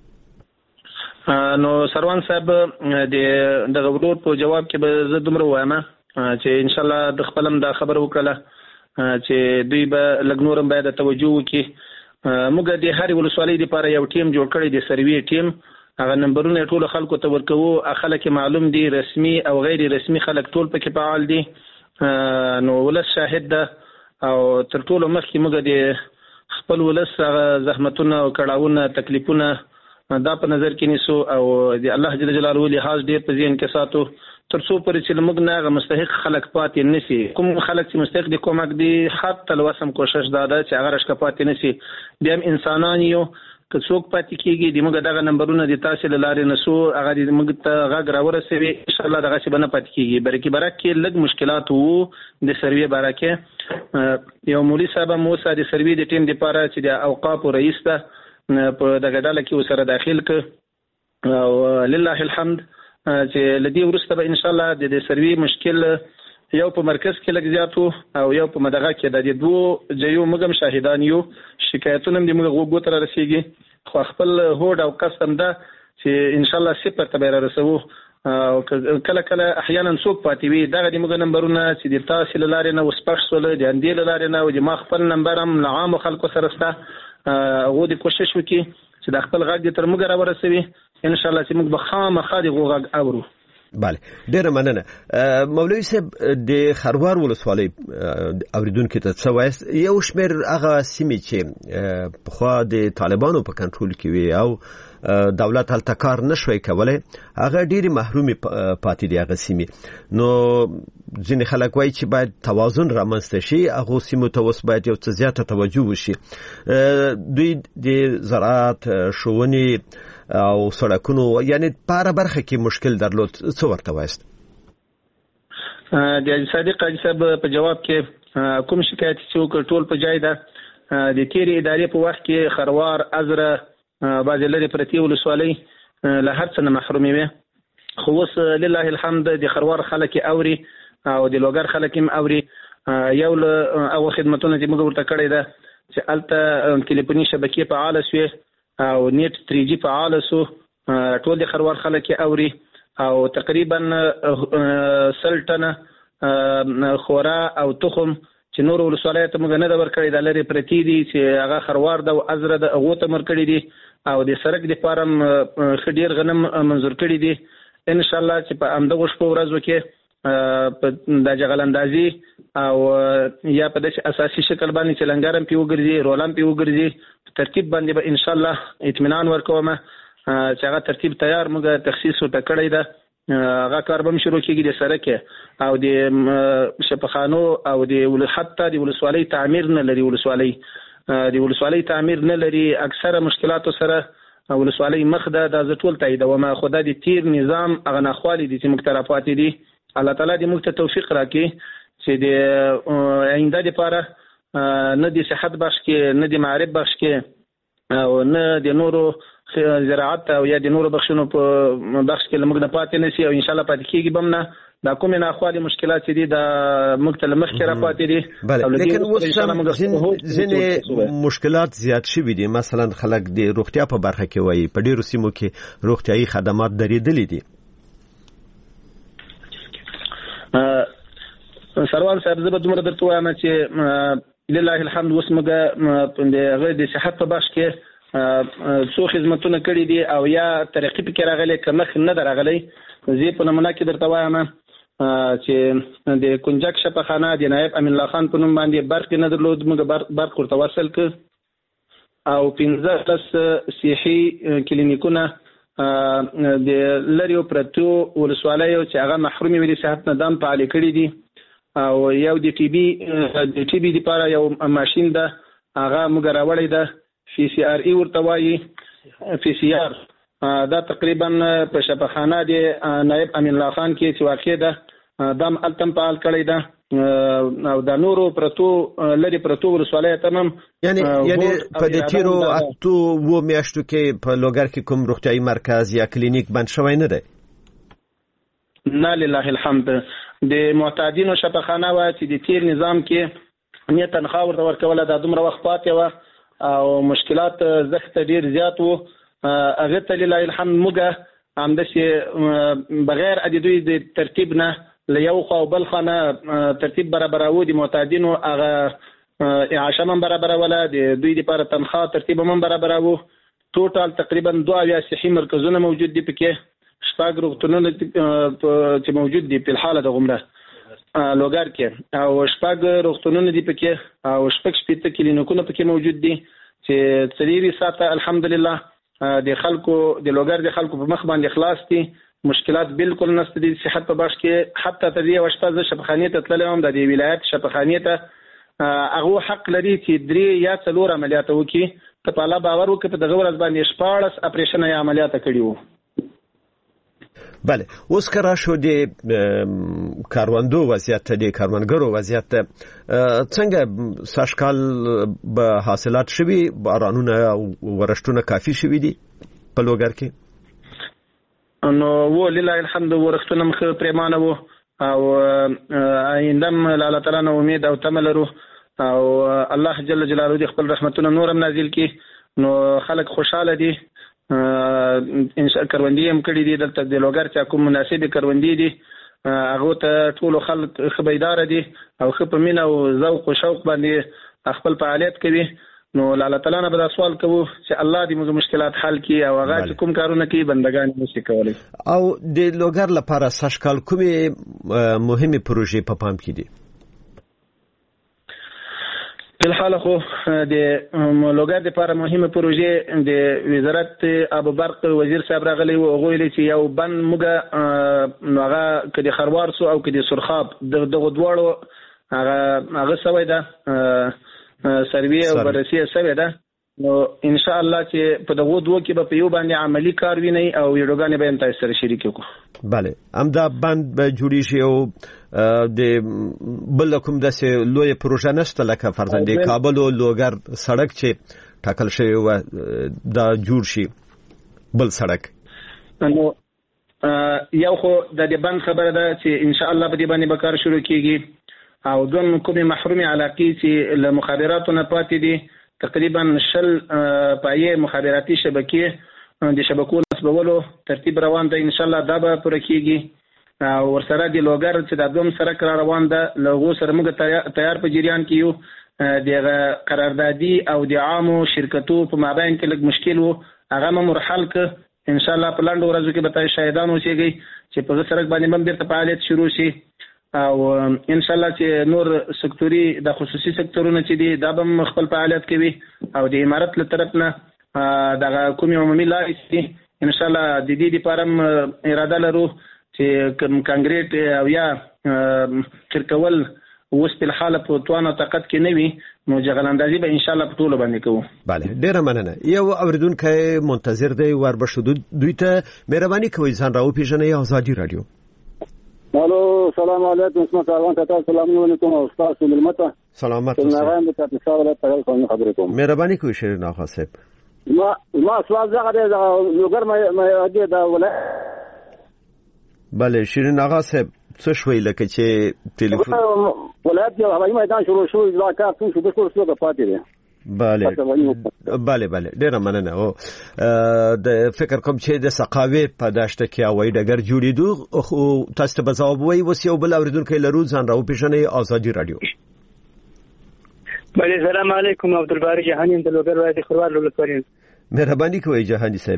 نو سروان صاحب د دغه ورور په جواب کې به زه دومره وایم چې ان شاء الله د خپلم دا خبر وکړه چې دوی به لګنورم باید توجه وکړي. موږ د هر ولسوالۍ لپاره یو ټیم جوړ کړی دی، سروي ټیم. هغه نمبرونه ټول خلکو ته ورکوو، خلک معلوم دي، رسمي او غیر رسمي خلک ټول پکې فعال دي. نو ولس شاهد ده او تر ټولو مخکې موږ د خپل ولس زحمتونه او کړهونه تکلیفونه دا په نظر کې نیسو او د الله جل جلاله لحاظ ډیر په ذهن کې ساتو ترڅو پرې چې موږ نه غو مستحق خلک پاتې نسی کوم خلک چې مستحق دي کومک دي حتی لوسم کوشش دا ده چې هغه راشک پاتې نسی بیا هم انسانان یو که څوک پاتې کیږي د موږ دغه نمبرونه د تاسو لارې نسو هغه د موږ ته غږ راورسوي ان شاء الله دغه څه بنه پاتې کیږي برکې برکې لږ مشکلات وو د سروي برکې یو مولوی صاحب موسی د سروي د ټیم لپاره چې د اوقاف رئیس ده په دغه ډله کې وسره داخل ک او لله الحمد چې لدی ورسته به ان شاء الله د دې سروي مشکل یو په مرکز کې لګ زیاتو او یو په مدغه کې د دوه جيو مګم شاهدان یو شکایتونه د موږ غوږو تر رسیږي خو خپل هوډ او قسم ده چې ان شاء الله صفر ته به رسو او کله کله احیانا څوک پاتې وي دغه د موږ نمبرونه چې د تاسو لارې نه وسپښ سول د اندې لارې نه او د ما خپل نمبر هم عام خلکو سره ستا غو د کوشش وکي چې د خپل غږ تر موږ را ورسوي ان شاء الله چې موږ به خامخا د غوږ اورو. بله ډیره مننه مولوی صاحب د خروار ولسوالۍ اوریدونکو ته څه وایست یو شمېر هغه سیمې چې په خوا د طالبانو په کنټرول کې وي او دولت هلته کار نشوي کولای هغه ډیره محرومي پاتې دي هغه سیمې نو ځینې خلک وایي چې باید توازن رامنځته شي هغه سیمو ته اوس باید یو څه زیاته توجه وشي دوی د زراعت ښوونې او سړکونو یعنی په هر برخه کې مشکل درلود څه ورته وایست د صادق صاحب په جواب کې کوم شکایت چې ټول په جای ده د تیری ادارې په وخت کې خروار ازره بعض لري پرتی ولسوالۍ له هر څه محرومي وي خو اوس لله الحمد د خروار خلک اوري او د لوګر خلک هم اوري یو له او خدماتونه چې موږ ورته کړی ده چې الته ټلیفوني شبکې فعال شوي او نیټ تری جی فعال سو ټول د خروار خلک اوري او تقریبا سلطنه خورا او تخم چې نور ولسوالۍ ته موږ نه د ورکړی د لري پرتی دي چې هغه خروار د ازره د هغه ته مرکړی دي او د سرک د فارم خډیر غنم منزور کړی دي ان شاء الله چې په امده غوښ په ورځو کې په د جغلندازي او یا په داسې اساسي شکل باندې چې لنګارم پیو ګرځي رولم پیو ګرځي ترتیب باندې به ان شاء الله اطمینان ورکوم چې هغه ترتیب تیار موږ تخصیص وکړی ده هغه کار به شروع کیږي د سرک او د شپخانو او د حتی د ولسوالۍ تعمیر نه لري ولسوالۍ د ولسوالۍ تعمیر نه لري اکثره مشکلات سره ولسوالۍ مخ ده د ټول تایید او ما خدای د تیر نظام هغه نخوالي دي چې مختلفات دي الله تعالی دې موږ ته توفیق راکړي چې د آینده لپاره نه د صحت بخش کې نه د معرفت بخش کې او نه د نورو زراعت او یا د نورو بخشونو په بخش کې لمغه پاتې نشي او ان شاء الله پاتې کیږي بم نه دا کومه ناخوالي مشکلات دي د مختلف مخکې را پاتې دي او لیکن اوس ځینې مشکلات زیات شوي دي مثلا خلک د روغتیا په برخه کې وایي په ډیرو سیمو کې روغتیايي خدمات درېدلې دي سروان صاحب زه به دومره درته وایم چې لله الحمد اوس موږ د هغه د صحت په بخش کې څو خدمتونه کړي دي او یا ترقی پکې راغلي که مخ نه درغلي زه په نمونه کې درته وایم چې د کنجک شپخانه د نایب امین الله خان په نوم باندې برق نه درلود موږ برق ورته وصل کړ او پنځه لس صحي کلینیکونه د لریو پرتو ولسوالیو چې هغه محرومي وي صحت نه دام فعال کړي دي او یو د ټي بي د ټي بي لپاره یو ماشين ده هغه موږ راوړی ده پی سی آر ای ورته وایي پی سی آر دا تقریبا په شپخانه د نایب امین الله خان کې چې واقع ده دام التم فعال کړی ده او د نورو پرتو لري پرتو ولسوالۍ تمام یعنی یعنی په دې تیرو اتو و میاشتو کې په لوګر کې کوم روغتيایي مرکز یا کلینیک بند شوی نه دی نه لله الحمد د معتادینو شفاخانه و چې د تیر نظام کې نه تنخواه ورته ورکوله د دومره وخت پاتې و او مشکلات زخت ډیر زیات وو هغه ته لله الحمد موږ همداسې بغیر د دوی د ترتیب نه لیو خو بل خانه ترتیب برابرو د معتادینو هغه اعاشه من برابروله د دوی لپاره تنخواه ترتیب من برابرو ټوټال تقریبا دوه یا صحي مرکزونه موجود دي پکې شپږ روغتونونه چې موجود دي په حاله د غمره لوګر کې او شپږ روغتونونه دي پکې او شپږ شپږ کلینیکونه پکې موجود دي چې څلوري ساعته الحمدلله د خلکو د لوګر د خلکو په مخ باندې خلاص دي مشکلات بالکل نشته دي صحت په بخش کې حتی تر دې وشته ز شفاخانه ته تللی هم د دې ولایت شفاخانه ته هغه حق لري چې درې یا څلور عملیات وکړي ته په الله باور وکړي په دغه ورځ باندې شپاړس اپریشن یا عملیات کړي وو. بله اوس کرا شو د کاروندو وضعیت د کاروانګرو وضعیت څنګه ساشکال به حاصلات شوي بارانونه ورشتونه کافي شوي دي په لوګر کې؟ نو ولله الحمد ورختونه مخ پریمانه وو او ایندم الله تعالی نو امید او تمل لرو او الله جل جلاله دې خپل رحمتونه نورم نازل کړي نو خلک خوشاله دي. انشاء کروندې هم کړي دي دلته د لوګر چې کوم مناسبه کروندې دي هغه ته ټول خلک خبردار دي او خپ مين او ذوق او شوق باندې خپل فعالیت کوي. نو الله تعالی نه به سوال کوو چې الله دې موږ مشکلات حل کړي او هغه کوم کارونه کوي بندگان نشي کولای. او د لوګر لپاره ساشکال کومه مهمه پروژې په پام کې دي؟ په الحال خو د لوګر لپاره مهمه پروژې د وزارت ابو برق وزیر صاحب راغلی او غوښتل چې یو بند موږ هغه کدي خروار سو او کدي سرخاب دغه دواړو هغه هغه سوي ده سروي او بررسي سوي ده. نو ان شاء الله چې په دغه دوه کې به په یو باندې عملی کار ویني او ویډیوګانې به هم تاسو سره شریک کړو. بله همدا بند به جوړی شي او د بل کوم داسې لوی پروژه نشته لکه فرضاً د کابل او لوګر سړک چې ټاکل شوی و دا جوړ شي بل سړک؟ نو یو خو د دې بند خبره ده چې ان شاء الله په دې باندې به کار شروع کیږي او دوم کومې محرومي علاقې چې له مخابراتو نه پاتې دي تقریبا شل پایې مخابراتي شبکې د شبکو نسبولو ترتیب روان ده ان شاء الله دا به پوره کیږي او ورسره د لوګر چې د دوم سره را روان ده لغو سره موږ تیار په جریان کې یو د قراردادي او د عامو شرکتو په مابین کې لږ مشکل وو هغه مو مرحل ک ان شاء الله په لاندو ورځو کې به تاسو شاهدان اوسئ چې په سرک باندې هم بیرته فعالیت شروع شي او ان شاء الله چې نور سکتوري د خصوصي سکتورونه چې دي دا به خپل فعالیت کوي او د امارت له طرف نه د کومي عمومي لارې دي ان شاء الله د دې لپاره اراده لرو چې کانګریټ او یا کرکول اوس په حاله په توانه طاقت کې نه وي نو جغلاندازي به ان شاء الله په ټول باندې کوو. بله ډیره مننه. یو اوریدونکو منتظر دی وربشو دوی ته مهرباني کوئ ځان راو پیژنئ. آزادي رادیو. الو السلام علیکم اسمه سلام تاسو سلام علیکم او تاسو ملمته سلامات اوسئ. څنګه به تاسو سره تاسو خبرې کوم؟ مهرباني کوئ شیرین آقا صاحب. ما ما سوال زغه د لوګر مې د ولایت. بله شیرین آقا صاحب څه شوي لکه چې ټلیفون ولایت یو هوایي میدان شروع شو دا کار څو شو د څو څه پاتې دي؟ بله بله بله ډیره مننه. او د فکر کوم چې د سقاوي په داشته کې هوایي ډګر جوړېدو خو تاسو ته به ځواب وایي. اوس یو بل اوریدونکی لرو ځان راو پیژنئ. آزادي رادیو. بله سلام علیکم عبدالباری جهانی د لوګر ولایت خروار ولسوالۍ. مهرباني کوئ جهانی صاحب.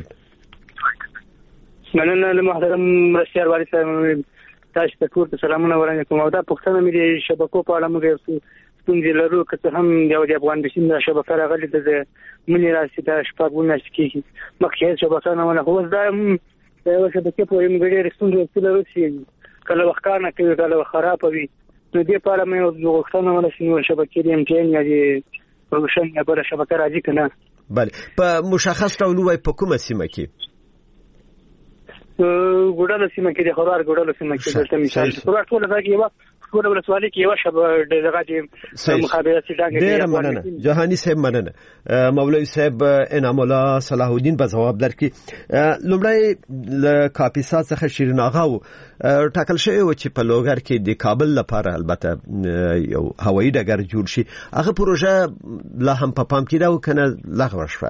مننه له محترم مرستیال والي صاحب تاسو ته ټول سلامونه وړاندې کوم او دا پوښتنه مې د شبکو په اړه موږ ستونزې لرو که هم یو د افغان بشین د شبکه راغلي د منی راسي د شپږونه کېږي مخکې شبکه نه ونه خو دا یو شبکه په یو غړي ستونزې لرو چې کله وختانه کوي کله خراب وي نو دې په اړه مې وختانه ولا شنو شبکې د امتحان یا د پروژن یا بل شبکه راځي کنه. بله په مشخص ډول وای په کومه سیمه کې؟ ګوډاله سیمه کې د خروار ګوډاله سیمه کې دلته مثال خروار ټول راځي یو ټول ولسوالۍ کې یو شب دغه د مخابراتي ډاګه ډیر مننه جهانی صاحب. مننه مولوی صاحب انعام الله صلاح الدین به جواب درکړي. لومړی ل کاپیسا څخه شیرین آقا ټاکل شوی و چې په لوګر کې د کابل لپاره البته یو هوایي ډګر جوړ شي هغه پروژه لا هم په پام کې ده او کنه لغوه شوه؟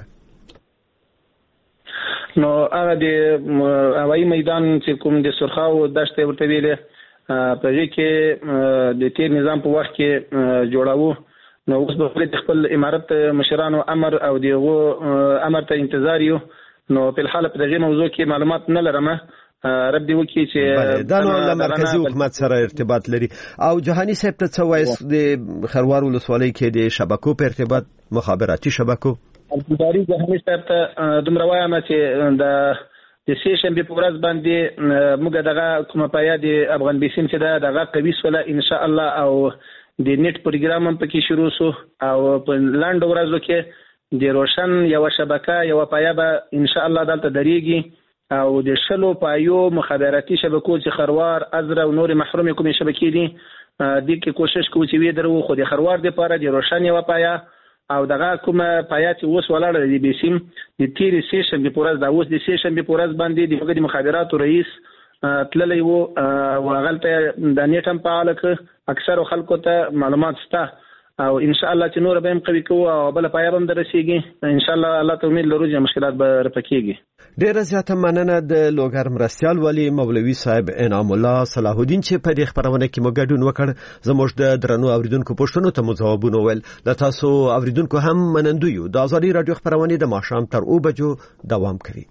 نو هغه د هوایي میدان چې کوم د سرخاو دشته ورته ویلې په دې کې د تیر نظام په وخت کې جوړاوه نو اوس به خپل امارت مشرانو امر او دغه امر ته انتظار یو نو په الحاله په دغه موضوع کې معلومات نه لرم. رب دې وکړي چې دا نو له مرکزی حکومت سره ارتباط لري. او جهانی صاحب ته څه وایي د خروار ولسوالۍ کې د شبکو په ارتباط مخابراتي شبکو؟ عبدالباری جهانی صاحب ته دومره وایم چې د د سه شنبه په ورځ باندې موږ دغه کومه پایا د افغان بیسیم چې دا دغه قوي سوله ان شاء الله او د نیټ پروګرام هم پکې شروع سو او په لاندو ورځو کې د روشن یو شبکه یو پایا به ان شاء الله دلته درېږي او د شلو پایو مخابراتي شبکو چې خروار ازره او نور محروم کومې شبکې دي د کې کوشش کوو چې وی درو خو د خروار لپاره د روشن یو پایا او دغه کومه پایا چې اوس ولاړه دی بیسیم د تیر سیشن په ورځ دا اوس د سیشن په ورځ باندې د وګړي مخابراتو رئیس تللی وو او غلطه د نیټ هم فعال ک اکثر خلکو ته معلومات شته او ان شاء الله چې نور به هم قوي کوو او بل پایا هم درسیږي ان شاء الله الله ته امید لرو چې مشکلات به رفقېږي. ډیره زیاته مننه د لوګر مرستيال والی مولوي صاحب انعام الله صلاح الدین چې په دې خبرونه کې مو ګډون وکړ. زموږ د درنو اوریدونکو پوښتنو ته مو ځوابونه ویل. د تاسو اوریدونکو هم منندوی یو. د ازادي رادیو خبرونه د ماښام تر او بجو دوام کوي.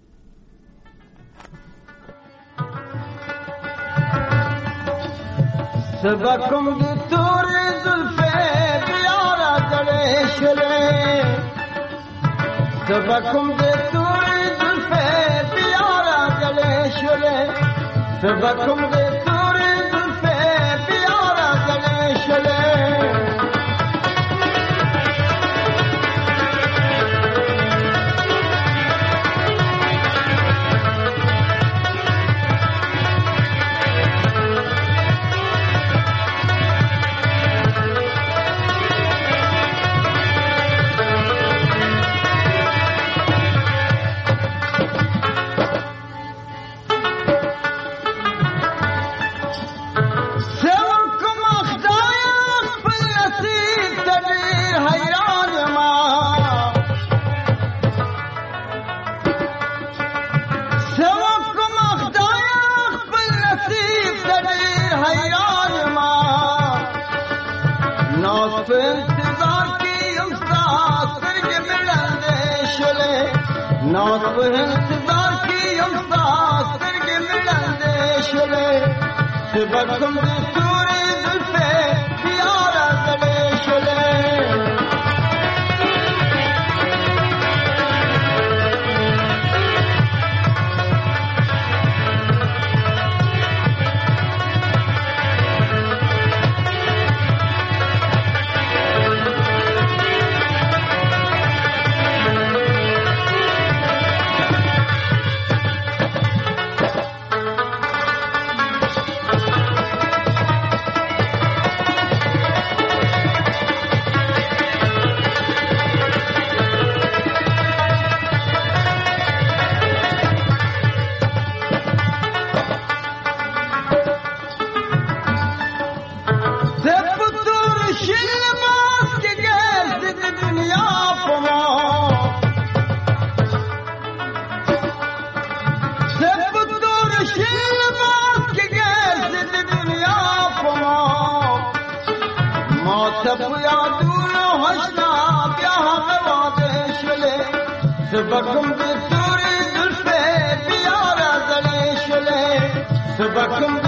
سبکم دی توری زلفے بیارا جڑے شلے سبکم دی توری زلفے بیارا جڑے شلے سبکم دی توری زلفے بیارا جڑے شلے سبکم دی توری زلفے بیارا جڑے شلے سبکم دی توری زلفے بیارا جڑے شلے سبکم